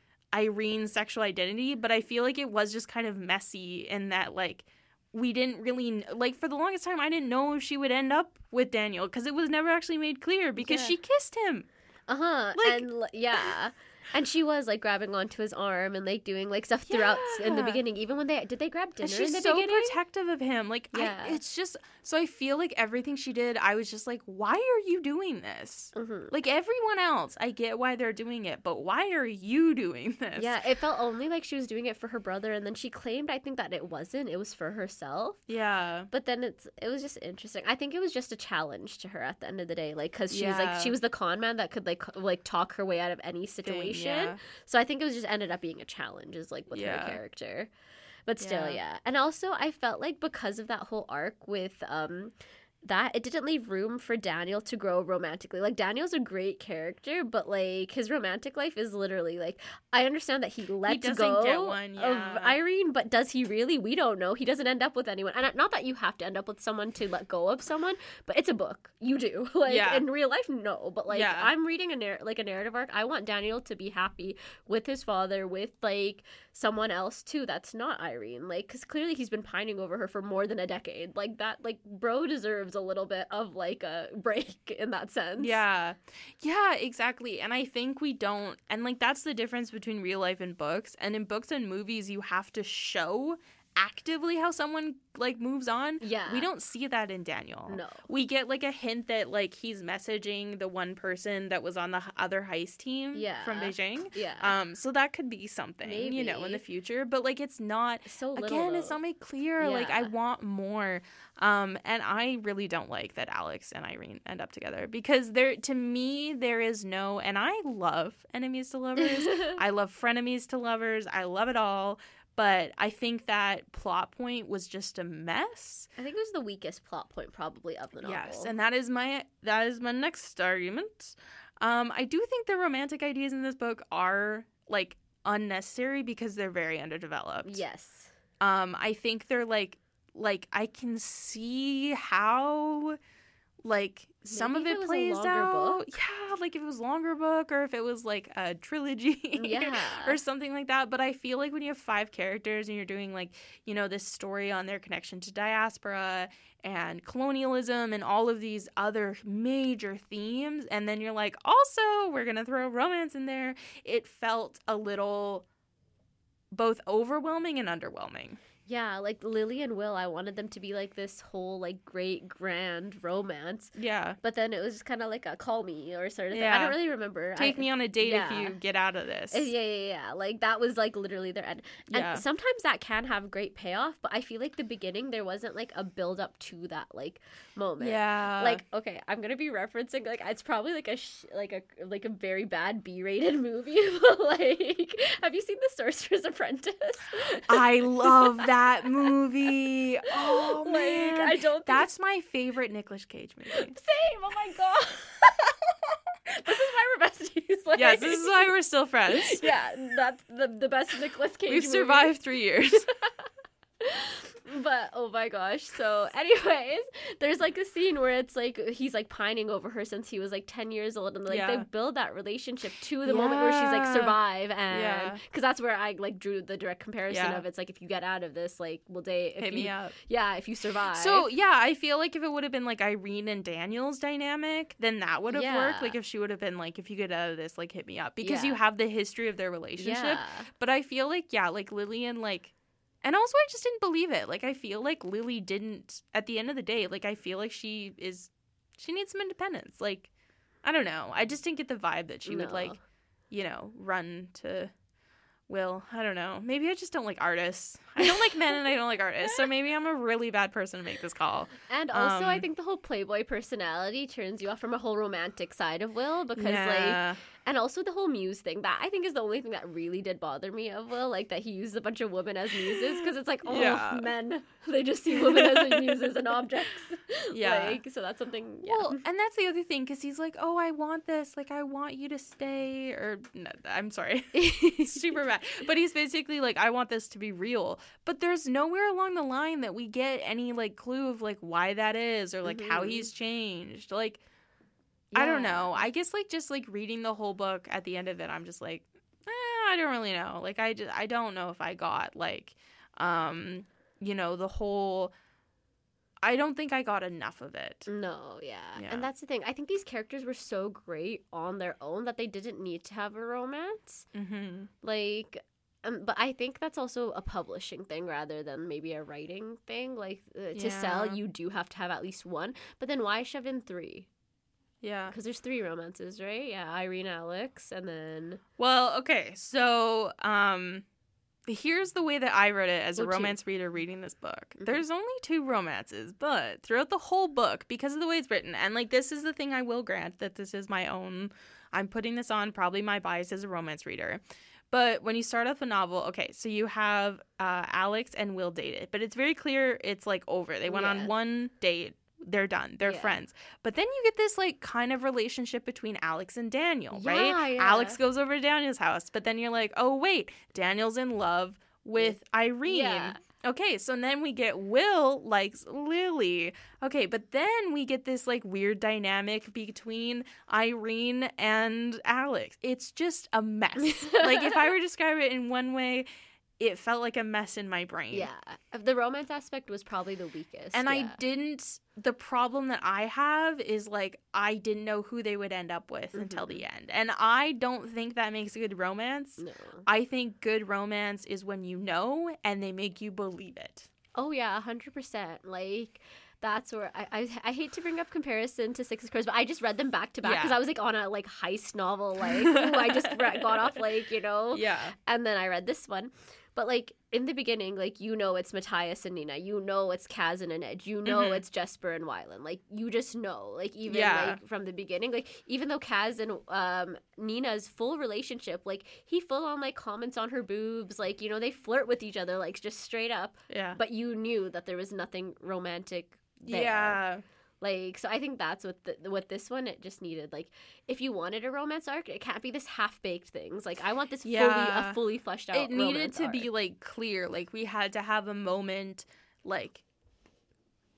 Irene's sexual identity, but I feel like it was just kind of messy in that like we didn't really, like, for the longest time I didn't know if she would end up with Daniel, because it was never actually made clear, because Yeah. she kissed him. Uh-huh. Like- and l- yeah. And she was like grabbing onto his arm and like doing like stuff throughout s- in the Yeah. beginning. Even when they did they grab dinner And she's in the so beginning? protective of him. Like, Yeah. I, it's just, so I feel like everything she did, I was just like, why are you doing this? Mhm. Like, everyone else, I get why they're doing it, but why are you doing this? Yeah, it felt only like she was doing it for her brother, and then she claimed, I think, that it wasn't. It was for herself. Yeah. But then it's it was just interesting. I think it was just a challenge to her at the end of the day, like because she was Yeah. like she was the con man that could like co- like talk her way out of any situation. yeah. So I think it was just ended up being a challenge, is like with Yeah. her character. But still, Yeah. yeah. And also, I felt like because of that whole arc with um that, it didn't leave room for Daniel to grow romantically. Like, Daniel's a great character, but like his romantic life is literally like, I understand that he lets doesn't go get one, of yeah. Irene, but does he really? We don't know. He doesn't end up with anyone. And not that you have to end up with someone to let go of someone, but it's a book. You do. Like, Yeah. in real life, no. But like, Yeah. I'm reading a narr- like a narrative arc. I want Daniel to be happy with his father, with like someone else too that's not Irene. Like, because clearly he's been pining over her for more than a decade. Like, that, like, bro deserves a little bit of like a break in that sense. Yeah. Yeah, exactly. And I think we don't, and like that's the difference between real life and books. And in books and movies, you have to show actively how someone like moves on. Yeah. We don't see that in Daniel. No. We get like a hint that like he's messaging the one person that was on the h- other heist team Yeah. from Beijing. Yeah. Um so that could be something, you know, in Maybe. the future, but like it's not So little, again, it's though. not made clear. Like I Yeah. want more. Um and I really don't like that Alex and Irene end up together, because there to me there is no, and I love enemies to lovers. I love frenemies to lovers. I love it all. But I think that plot point was just a mess. I think it was the weakest plot point probably of the novel. Yes, and that is my that is my next argument. Um, I do think the romantic ideas in this book are like unnecessary because they're very underdeveloped. Yes. Um, I think they're like like I can see how like some Maybe of if it, it was a plays longer out. book. Yeah, like if it was longer book or if it was like a trilogy Yeah. or something like that. But I feel like when you have five characters and you're doing like, you know, this story on their connection to diaspora and colonialism and all of these other major themes, and then you're like, also, we're going to throw romance in there, it felt a little both overwhelming and underwhelming. Yeah, like Lily and Will, I wanted them to be like this whole like great grand romance. Yeah. But then it was just kind of like a call me or sort of thing. Yeah. I don't really remember. Take I, me on a date yeah. if you get out of this. Uh, Yeah, yeah, yeah. Like that was like literally their end. And Yeah. sometimes that can have great payoff, but I feel like the beginning there wasn't like a build up to that like moment. Yeah. Like okay, I'm gonna be referencing like it's probably like a sh- like a like a very bad B-rated movie. But like, have you seen The Sorcerer's Apprentice? I love that movie. Oh Like, man, I don't think- That's my favorite Nicolas Cage movie. Same. Oh my god. This is why we're besties. Like, Yes, this is why we're still friends. Yeah, that's the the best Nicolas Cage. We've movie. survived three years. But oh my gosh. So anyways, there's like a scene where it's like he's like pining over her since he was like ten years old, and like Yeah. they build that relationship to the moment where she's like Yeah. survive, and Yeah. because that's where I like drew the direct comparison Yeah. of it's like if you get out of this, like we'll date. If Hit you, me up. Yeah, if you survive. So yeah, I feel like if it would have been like Irene and Daniel's dynamic, then that would have Yeah. worked. Like if she would have been like, if you get out of this, like hit me up, because Yeah. you have the history of their relationship. Yeah. But I feel like yeah, like Lillian, like, and also I just didn't believe it. Like I feel like Lily didn't. At the end of the day, like I feel like she is, she needs some independence. Like I don't know. I just didn't get the vibe that she would No. like, you know, run to Will. I don't know. Maybe I just don't like artists. I don't like men and I don't like artists. So maybe I'm a really bad person to make this call. And also, I Um, think the whole playboy personality turns you off from a whole romantic side of Will because, Yeah. like, and also the whole muse thing. That I think is the only thing that really did bother me of Will, like that he used a bunch of women as muses because it's like, oh, Yeah. men, they just see women as muses and objects. Yeah. Like, so that's something. Yeah. Well, and that's the other thing, because he's like, oh, I want this. Like, I want you to stay. Or, no, I'm sorry. Super bad. But he's basically like, I want this to be real. But there's nowhere along the line that we get any, like, clue of, like, why that is or, like, how Mhm. he's changed. Like, I don't Yeah. know. I guess, like, just, like, reading the whole book at the end of it, I'm just like, eh, I don't really know. Like, I, just, I don't know if I got, like, um, you know, the whole... I don't think I got enough of it. No, yeah. Yeah. And that's the thing. I think these characters were so great on their own that they didn't need to have a romance. Mm-hmm. Like, um, but I think that's also a publishing thing rather than maybe a writing thing. Like, uh, to sell, Yeah. you do have to have at least one. But then why shove in three? Yeah. Because there's three romances, right? Yeah, Irene, Alex, and then... Well, okay. So, um, here's the way that I read it as a Oh, two. romance reader reading this book. Mhm. There's only two romances, but throughout the whole book, because of the way it's written, and, like, this is the thing I will grant, that this is my own... I'm putting this on probably my bias as a romance reader. But when you start off a novel, okay, so you have uh, Alex and Will dated, but it's very clear it's, like, over. They went Yeah. on one date. They're done. They're Yeah. friends. But then you get this, like, kind of relationship between Alex and Daniel, right? Yeah, yeah. Alex goes over to Daniel's house, but then you're like, oh, wait, Daniel's in love with Irene. Yeah. Okay, so then we get Will likes Lily. Okay, but then we get this, like, weird dynamic between Irene and Alex. It's just a mess. Like, if I were to describe it in one way, it felt like a mess in my brain. Yeah. The romance aspect was probably the weakest. And I yeah. didn't, the problem that I have is, like, I didn't know who they would end up with until the end. And I don't think that makes good romance. No. I think good romance is when you know and they make you believe it. Oh, yeah, one hundred percent. Like... That's where I, I I hate to bring up comparison to Six of Crows, but I just read them back to back because Yeah. I was like on a like heist novel, like ooh, I just re- got off like you know, Yeah. and then I read this one, but like in the beginning, like you know it's Matthias and Nina, you know it's Kaz and Annette, you know Mhm. it's Jesper and Wylan, like you just know, like even Yeah. like from the beginning, like even though Kaz and um Nina's full relationship, like he full on like comments on her boobs, like you know they flirt with each other, like just straight up, Yeah. but you knew that there was nothing romantic there. Yeah. Like, so I think that's what the, what this one, it just needed. Like, if you wanted a romance arc, it can't be this half-baked things. Like, I want this fully, Yeah. a fully fleshed out It needed romance to arc. be, like, clear. Like, we had to have a moment, like,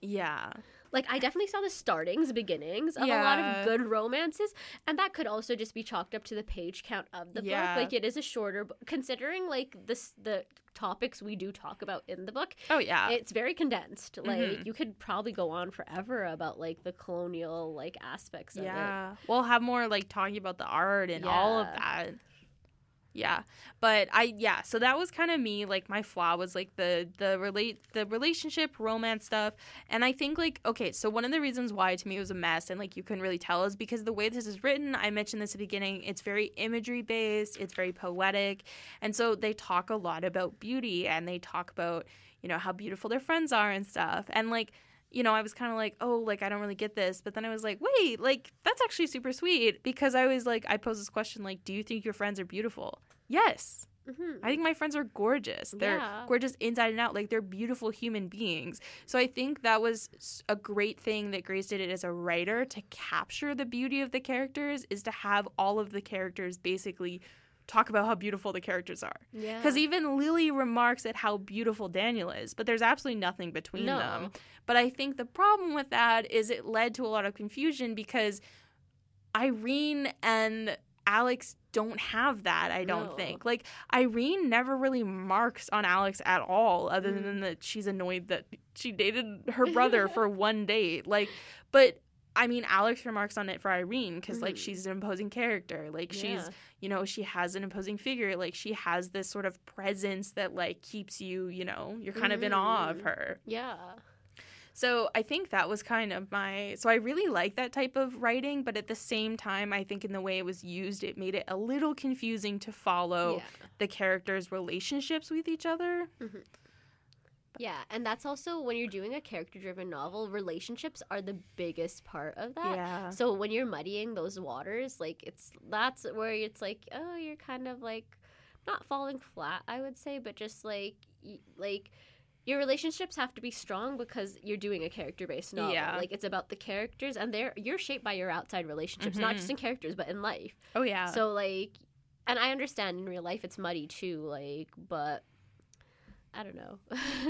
Yeah. Like, I definitely saw the startings, beginnings of Yeah. a lot of good romances, and that could also just be chalked up to the page count of the Yeah. book. Like, it is a shorter book, considering, like, this, the topics we do talk about in the book. Oh, yeah. It's very condensed. Like, Mhm. you could probably go on forever about, like, the colonial, like, aspects of it. Yeah. We'll have more, like, talking about the art and all of Yeah. that. Yeah. But I yeah, so that was kind of me. Like, my flaw was like the the relate the relationship romance stuff. And I think, like, okay, so one of the reasons why to me it was a mess and like you couldn't really tell is because the way this is written, I mentioned this at the beginning, it's very imagery based, it's very poetic. And so they talk a lot about beauty and they talk about, you know, how beautiful their friends are and stuff. And like, you know, I was kind of like, oh, like, I don't really get this. But then I was like, wait, like, that's actually super sweet. Because I was like, I posed this question, like, do you think your friends are beautiful? Yes. Mm-hmm. I think my friends are gorgeous. They're Yeah. gorgeous inside and out. Like, they're beautiful human beings. So I think that was s- a great thing that Grace did it as a writer to capture the beauty of the characters, is to have all of the characters basically talk about how beautiful the characters are. Yeah. Because even Lily remarks at how beautiful Daniel is, but there's absolutely nothing between No. them. But I think the problem with that is it led to a lot of confusion because Irene and Alex don't have that, I don't No. think. Like, Irene never really marks on Alex at all, other Mm. than that she's annoyed that she dated her brother for one date. Like, but I mean, Alex remarks on it for Irene because, like, Mhm. she's an imposing character. Like, she's, Yeah. you know, she has an imposing figure. Like, she has this sort of presence that, like, keeps you, you know, you're kind of in awe of Mhm. her. Yeah. So I think that was kind of my, so I really like that type of writing, but at the same time, I think in the way it was used, it made it a little confusing to follow Yeah. the characters' relationships with each other. Mm-hmm. Yeah, and that's also when you're doing a character-driven novel, relationships are the biggest part of that. Yeah. So when you're muddying those waters, like, it's that's where it's like, oh, you're kind of like not falling flat, I would say, but just like y- like your relationships have to be strong because you're doing a character-based novel. Yeah. Like, it's about the characters, and they're you're shaped by your outside relationships, not Mhm. just in characters, but in life. Oh, yeah. So like, and I understand in real life it's muddy too, like, but I don't know.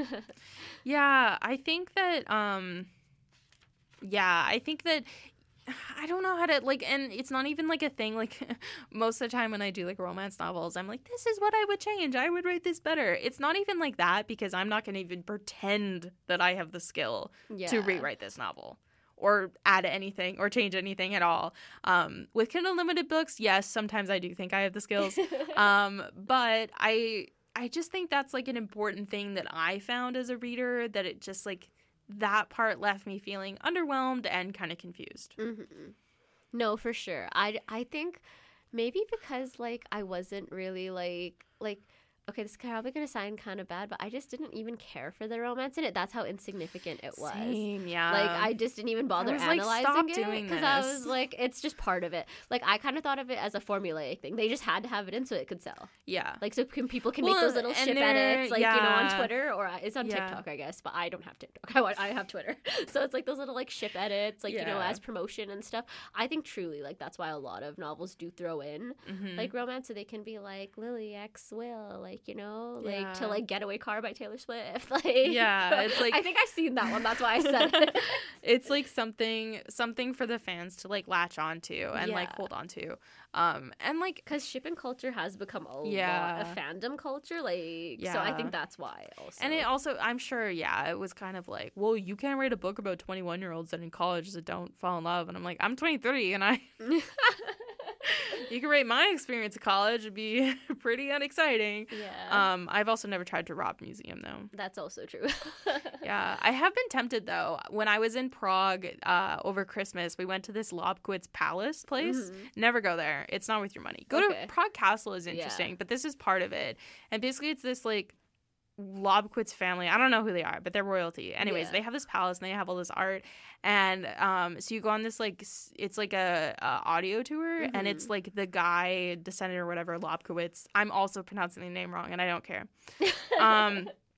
Yeah, I think that, um, yeah, I think that, I don't know how to, like, and it's not even, like, a thing, like, most of the time when I do, like, romance novels, I'm like, this is what I would change. I would write this better. It's not even like that because I'm not going to even pretend that I have the skill to Yeah. rewrite this novel or add anything or change anything at all. Um, with Kindle Unlimited books, yes, sometimes I do think I have the skills. um, but I... I just think that's, like, an important thing that I found as a reader, that it just, like, that part left me feeling underwhelmed and kind of confused. Mm-hmm. No, for sure. I, I think maybe because, like, I wasn't really, like, like, okay, this is probably going to sound kind of bad, but I just didn't even care for the romance in it. That's how insignificant it was. Same, yeah. Like, I just didn't even bother I was like, analyzing stop it doing because I this. was like, it's just part of it. Like, I kind of thought of it as a formulaic thing. They just had to have it in so it could sell. Yeah. Like, so can, people can Well, make those little and ship they're- edits, like, you know, on yeah. Twitter, or uh, it's on Yeah. TikTok, I guess, but I don't have TikTok. I, wa- I have Twitter. So it's like those little, like, ship edits, like, you know, Yeah. as promotion and stuff. I think truly, like, that's why a lot of novels do throw in, Mhm. like, romance, so they can be like, Lily X Will, like, you know, like, Yeah. to, like, Getaway Car by Taylor Swift. Like, Yeah, it's like- I think I've seen that one. That's why I said it. It's like something something for the fans to, like, latch onto and, like, Yeah. hold on to. Um, and, like, Because shipping culture has become a Yeah. lot of fandom culture, like, so I Yeah. think that's why also. and it also, I'm sure, yeah, it was kind of like, well, you can't write a book about twenty-one-year-olds that in college that don't fall in love. And I'm like, I'm twenty-three, and I... You can rate my experience at college. It'd be pretty unexciting. Yeah. Um, I've also never tried to rob a museum, though. That's also true. Yeah. I have been tempted, though. When I was in Prague uh, over Christmas, we went to this Lobkowitz Palace place. Mhm. Never go there. It's not worth your money. Go Okay. to Prague Castle is Yeah. interesting, but this is part of it. And basically, it's this, like, Lobkowitz family. I don't know who they are, but they're royalty. Anyways, Yeah. they have this palace and they have all this art. And um, so you go on this, like, s- it's like a, a audio tour, and it's Mhm. like the guy, descendant or whatever, Lobkowitz. I'm also pronouncing the name wrong, and I don't care. Um,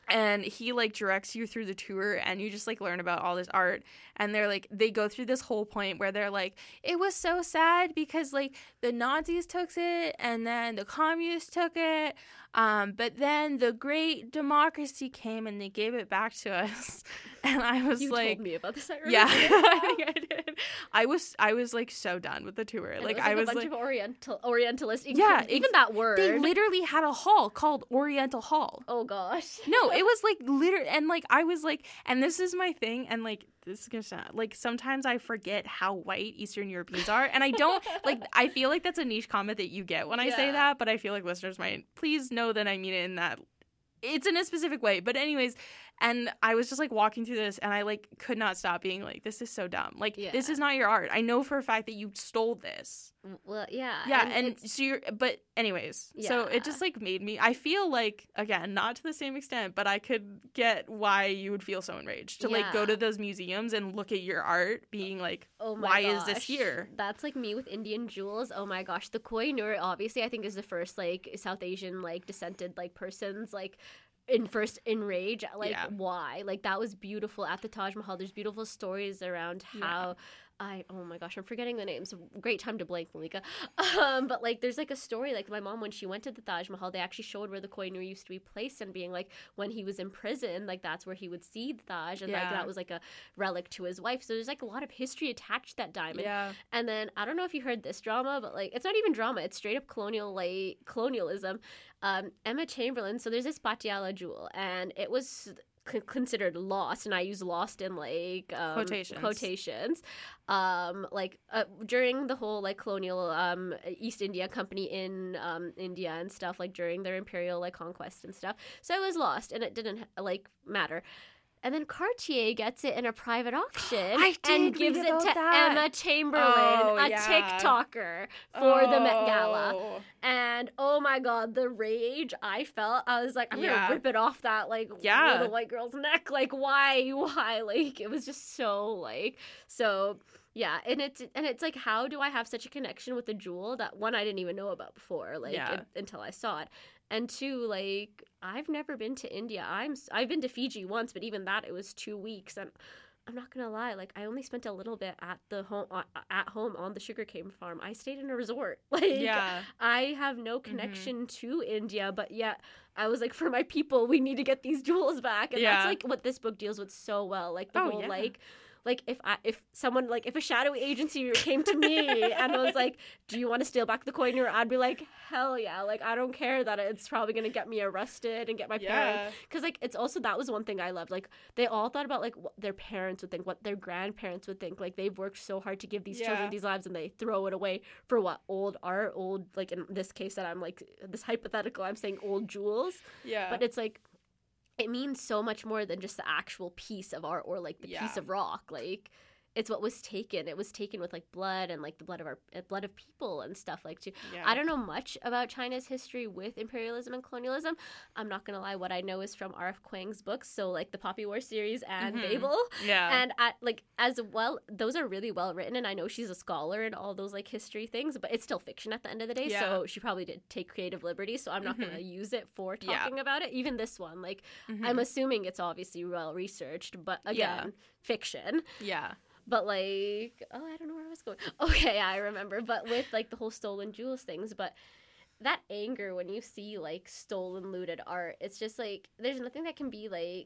And he, like, directs you through the tour, and you just, like, learn about all this art. And they're, like, they go through this whole point where they're, like, it was so sad because, like, the Nazis took it, and then the communists took it. Um, but then the great democracy came, and they gave it back to us. And I was, you like... You told me about this, I remember. Yeah, I think I did. I was, I was, like, so done with the tour. And Like, it was, like, I was, a bunch like... of Oriental, Orientalists. Yeah, Even ex- that word. They literally had a hall called Oriental Hall. Oh, gosh. No, it was, like, literally... And, like, I was, like... And this is my thing, and, like, this is gonna sound... Like, sometimes I forget how white Eastern Europeans are, and I don't... Like, I feel like that's a niche comment that you get when I Yeah. say that, but I feel like listeners might... Please know that I mean it in that... It's in a specific way. But anyways... And I was just, like, walking through this, and I, like, could not stop being like, this is so dumb. Like, Yeah. this is not your art. I know for a fact that you stole this. Well, yeah. Yeah, and, and, so you're, but anyways, so Yeah. it just, like, made me, I feel like, again, not to the same extent, but I could get why you would feel so enraged to, like, go Yeah. to those museums and look at your art being like, Oh my why gosh. is this here? That's like me with Indian jewels. Oh my gosh. The Koh-i-Noor, obviously, I think is the first, like, South Asian, like, descended, like, persons, like, in first enrage, like, Yeah. why? Like, that was beautiful at the Taj Mahal. There's beautiful stories around how I, oh my gosh, I'm forgetting the names. Great time to blank, Malika. Um, but, like, there's, like, a story, like, my mom, when she went to the Taj Mahal, they actually showed where the Koh-i-Noor used to be placed, and being, like, when he was in prison, like, that's where he would see the Taj, and, like, Yeah. that was, like, a relic to his wife. So there's, like, a lot of history attached to that diamond. Yeah. And then, I don't know if you heard this drama, but, like, it's not even drama. It's straight up colonial, like, colonialism. Um, Emma Chamberlain, so there's this Patiala jewel, and it was c- considered lost, and I use lost in, like, um, Quotations. quotations. Um, like, uh, during the whole, like, colonial um, East India Company in um, India and stuff, like, during their imperial, like, conquest and stuff. So it was lost, and it didn't, like, matter. And then Cartier gets it in a private auction I did and read gives it about to that. Emma Chamberlain, Oh, a yeah. TikToker, for the Met Gala. Oh. And oh my god, the rage I felt. I was like, I'm Yeah. gonna rip it off that, like, Yeah. little white girl's neck. Like, why? Why? Like, it was just so, like, so... Yeah, and it's and it's like, how do I have such a connection with the jewel that, one, I didn't even know about before, like, Yeah. it, until I saw it, and two, like, I've never been to India. I'm s- I've been to Fiji once, but even that, it was two weeks, and I'm not gonna lie, like, I only spent a little bit at the home uh, at home on the sugarcane farm. I stayed in a resort. Like, Yeah. I have no connection to India, but yet I was like, for my people, we need to get these jewels back, and Yeah. that's like what this book deals with so well. Like, the Oh, whole yeah. like. Like, if I, if someone, like, if a shadowy agency came to me and was like, do you want to steal back the Koh-i-Noor? I'd be like, hell yeah. Like, I don't care that it's probably going to get me arrested and get my Yeah. parents. Because, like, it's also, that was one thing I loved. Like, they all thought about, like, what their parents would think, what their grandparents would think. Like, they've worked so hard to give these Yeah. children these lives, and they throw it away for what? Old art, old, like, in this case that I'm, like, this hypothetical, I'm saying old jewels. Yeah. But it's, like, it means so much more than just the actual piece of art or, like, the Yeah. piece of rock. Like, it's what was taken. It was taken with, like, blood and, like, the blood of our uh, blood of people and stuff, like, too. Yeah. I don't know much about China's history with imperialism and colonialism. I'm not gonna lie, what I know is from R F Kuang's books, so, like, the Poppy War series and Mhm. Babel. Yeah. And I, like, as well, those are really well written, and I know she's a scholar in all those, like, history things, but it's still fiction at the end of the day. Yeah. So she probably did take creative liberties. So I'm not Mhm. gonna use it for Yeah. talking about it. Even this one, like, Mhm. I'm assuming it's obviously well researched, but again, Yeah. fiction. Yeah. But, like, oh, I don't know where I was going. Okay, I remember. But with, like, the whole stolen jewels things, but that anger when you see, like, stolen, looted art, it's just, like, there's nothing that can be, like,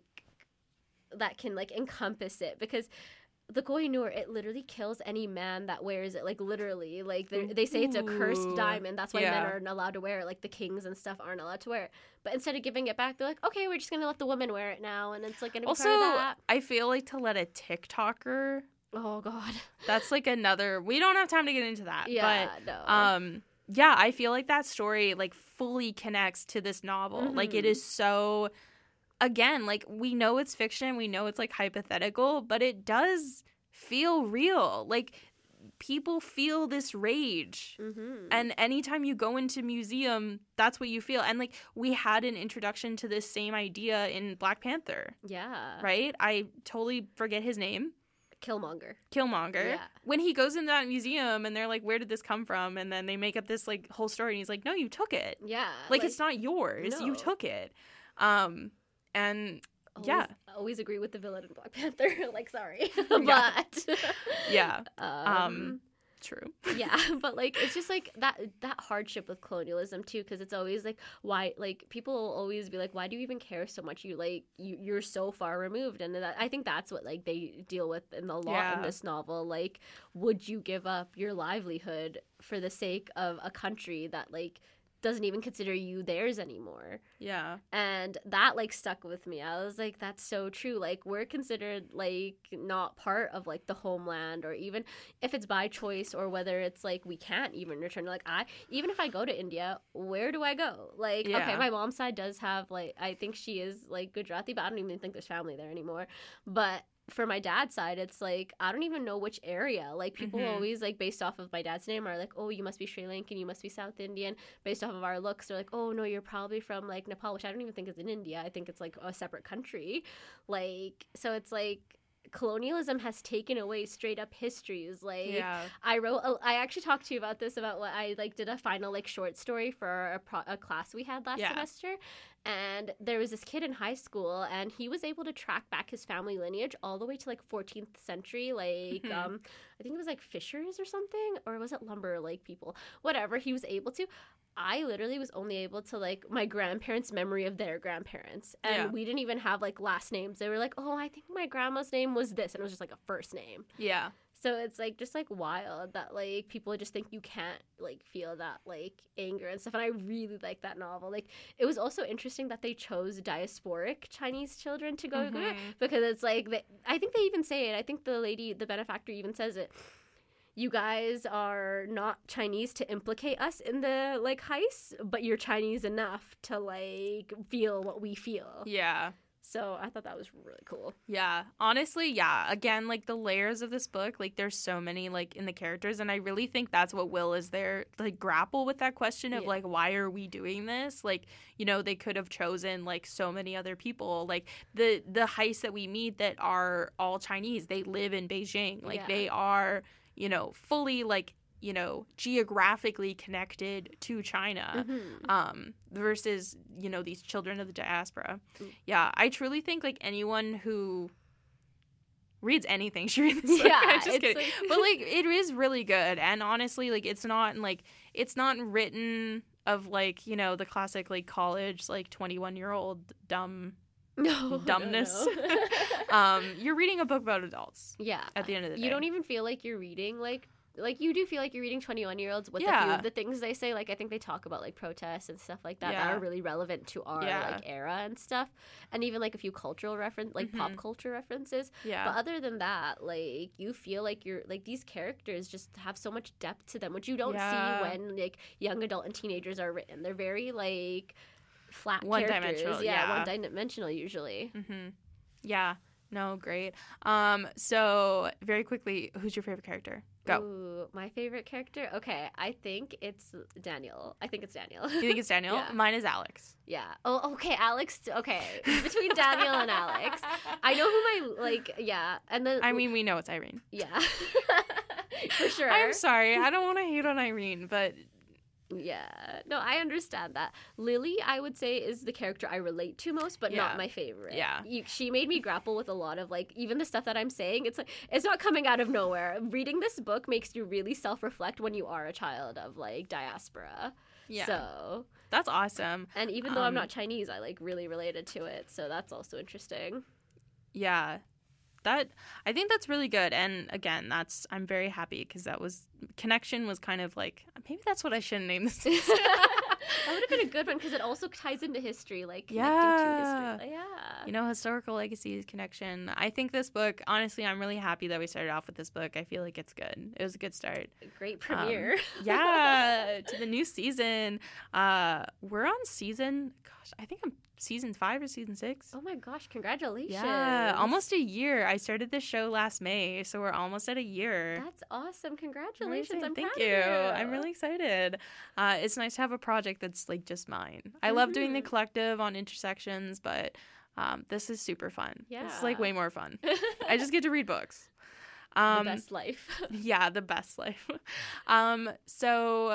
that can, like, encompass it. Because the Koh-i-Noor, it literally kills any man that wears it, like, literally. Like, they're- they say it's a cursed Ooh. diamond. That's why Yeah. men aren't allowed to wear it. Like, the kings and stuff aren't allowed to wear it. But instead of giving it back, they're like, okay, we're just going to let the women wear it now. And it's, like, going to be Also, part of that. I feel like to let a TikToker. Oh, God. That's, like, another. We don't have time to get into that. Yeah, but, no. Um, yeah, I feel like that story, like, fully connects to this novel. Like, it Mhm. is so. Again, like, we know it's fiction, we know it's, like, hypothetical, but it does feel real. Like, people feel this rage. Mm-hmm. And anytime you go into museum, that's what you feel. And, like, we had an introduction to this same idea in Black Panther, Yeah. right? I totally forget his name. Killmonger. Killmonger. Yeah. When he goes into that museum and they're like, where did this come from? And then they make up this, like, whole story. And he's like, no, you took it. Yeah. Like, it's not yours. You no. took it. Um, and always, yeah. I always agree with the villain in Black Panther. Like, sorry. Yeah. But. Yeah. um, Um, true. Yeah, but like it's just like that that hardship with colonialism too, because it's always like, why, like people will always be like, why do you even care so much? You like you you're so far removed, and that, I think that's what like they deal with in the lot Yeah. in this novel. Like, would you give up your livelihood for the sake of a country that like doesn't even consider you theirs anymore? Yeah. And that like stuck with me. I was like, that's so true. Like, we're considered like not part of like the homeland, or even if it's by choice, or whether it's like we can't even return. Like, I even if I go to India, where do I go? Like, Yeah. okay, my mom's side does have like, I think she is like Gujarati, but I don't even think there's family there anymore. But for my dad's side, it's like I don't even know which area. Like, people Mhm. always like based off of my dad's name are like, oh, you must be Sri Lankan, you must be South Indian. Based off of our looks, they're like, oh no, you're probably from like Nepal, which I don't even think is in India. I think it's like a separate country. Like, so it's like colonialism has taken away straight up histories. Like, Yeah. I wrote a, I actually talked to you about this, about what I like did a final like short story for a, pro, a class we had last Yeah. semester, and there was this kid in high school, and he was able to track back his family lineage all the way to like fourteenth century, like Mhm. um I think it was like fishers or something, or was it lumber like people, whatever. He was able to. I literally was only able to like my grandparents' memory of their grandparents, and Yeah. we didn't even have like last names. They were like, oh, I think my grandma's name was this, and it was just like a first name. Yeah. So it's like just like wild that like people just think you can't like feel that like anger and stuff. And I really like that novel. Like, it was also interesting that they chose diasporic Chinese children to go to it, Mhm. because it's like they, I think they even say it. I think the lady, the benefactor, even says it. You guys are not Chinese to implicate us in the like heist, but you're Chinese enough to like feel what we feel. Yeah. So I thought that was really cool. Yeah, honestly, yeah. Again, like the layers of this book, like there's so many like in the characters, and I really think that's what Will is there to like grapple with that question of Yeah. like, why are we doing this? Like, you know, they could have chosen like so many other people. Like the the heists that we meet that are all Chinese, they live in Beijing. Like Yeah. they are, you know, fully like, you know, geographically connected to China. Mhm. Um, versus, you know, these children of the diaspora. Mm. Yeah, I truly think like anyone who reads anything should read this book. Yeah, I'm just it's kidding. like- But like it is really good, and honestly, like it's not like it's not written of like, you know, the classic like college like twenty-one year old dumb No, dumbness. no, no. um, you're reading a book about adults. Yeah. At the end of the day, You don't even feel like you're reading like like you do feel like you're reading twenty-one year olds with a few Yeah. of the things they say. Like, I think they talk about like protests and stuff like that that Yeah. are really relevant to our Yeah. like era and stuff, and even like a few cultural reference like pop Mhm. culture references. Yeah. But other than that, like you feel like you're like these characters just have so much depth to them, which you don't Yeah. see when like young adult and teenagers are written. They're very like flat One-dimensional, characters. Yeah, yeah. one dimensional usually. Mm-hmm. Yeah. No, great. Um, so very quickly, who's your favorite character? Go. Ooh, my favorite character? Okay, I think it's Daniel. I think it's Daniel. You think it's Daniel? Yeah. Mine is Alex. Yeah. Oh, okay, Alex. Okay, between Daniel and Alex, I know who my like. Yeah, and then I mean, we know it's Irene. yeah, for sure. I'm sorry. I don't want to hate on Irene, but Yeah. No, I understand that. Lily, I would say, is the character I relate to most, but Yeah. not my favorite. Yeah. You, she made me grapple with a lot of, like, even the stuff that I'm saying, it's like, it's not coming out of nowhere. Reading this book makes you really self-reflect when you are a child of, like, diaspora. Yeah. So. That's awesome. And even though I'm Um, not Chinese, I, like, really related to it. So that's also interesting. Yeah. That I think that's really good, and again, that's I'm very happy because that was connection was kind of like maybe that's what I should name this. That would have been a good one because it also ties into history, like connecting Yeah. to history. Like, yeah. You know, historical legacies connection. I think this book, honestly, I'm really happy that we started off with this book. I feel like it's good. It was a good start. Great premiere. Um, yeah, to the new season. Uh, we're on season. Gosh, I think I'm season five or season six. Oh my gosh! Congratulations. Yeah, almost a year. I started this show last May, so we're almost at a year. That's awesome. Congratulations. Amazing. I'm Thank proud you. of you. I'm really excited. Uh, it's nice to have a project that's like just mine. I love doing the Mhm. collective on intersections, but um, this is super fun. This is like Yeah. way more fun. I just get to read books. Um, the best life. yeah, the best life. um, so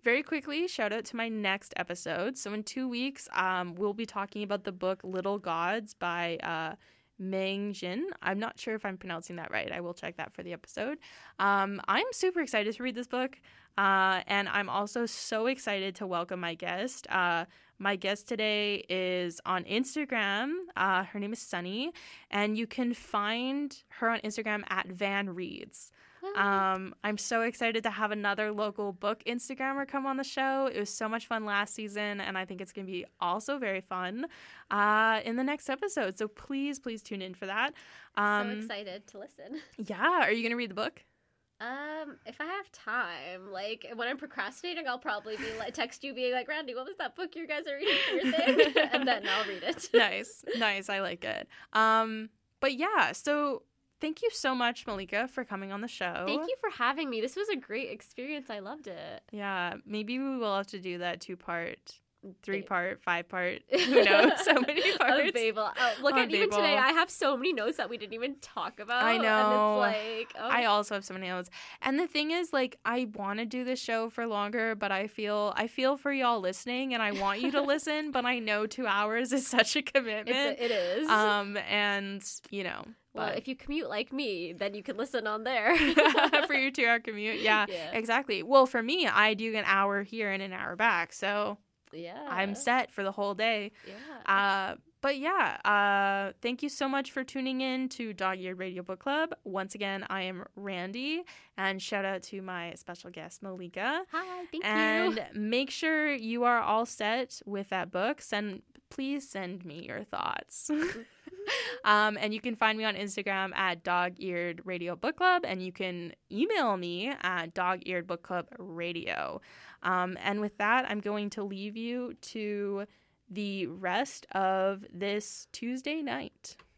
very quickly, shout out to my next episode. So in two weeks, um, we'll be talking about the book Little Gods by uh, Meng Jin. I'm not sure if I'm pronouncing that right. I will check that for the episode. Um, I'm super excited to read this book. Uh, and I'm also so excited to welcome my guest. Uh, my guest today is on Instagram. Uh, her name is Sunny, and you can find her on Instagram at Van Reads. Um, I'm so excited to have another local book Instagrammer come on the show. It was so much fun last season, and I think it's going to be also very fun uh, in the next episode. So please, please tune in for that. Um, so excited to listen. Yeah. Are you going to read the book? Um, if I have time, like when I'm procrastinating, I'll probably be like text you being like, Randy, what was that book you guys are reading for your thing? And then I'll read it. Nice. Nice. I like it. Um, but yeah, so thank you so much, Malika, for coming on the show. Thank you for having me. This was a great experience. I loved it. Yeah. Maybe we will have to do that two part. Three part, five part, who knows? So many parts. Of Babel. Oh, look, On at even Babel. today, I have so many notes that we didn't even talk about. I know. And it's like, oh. I also have so many notes. And the thing is, like, I want to do this show for longer, but I feel I feel for y'all listening, and I want you to listen, but I know two hours is such a commitment. It's a, it is. Um, and you know. Well, but if you commute like me, then you can listen on there. for your two-hour commute, yeah, yeah, exactly. Well, for me, I do an hour here and an hour back, so. Yeah. I'm set for the whole day. Yeah. Uh, but yeah, uh, thank you so much for tuning in to Dog-Eared Radio Book Club. Once again, I am Randy, and shout out to my special guest, Malika. Hi, thank and you. And make sure you are all set with that book. Send, please send me your thoughts. Um, and you can find me on Instagram at Dog-Eared Radio Book Club, and you can email me at Dog-Eared Book Club Radio. Um, and with that, I'm going to leave you to the rest of this Tuesday night.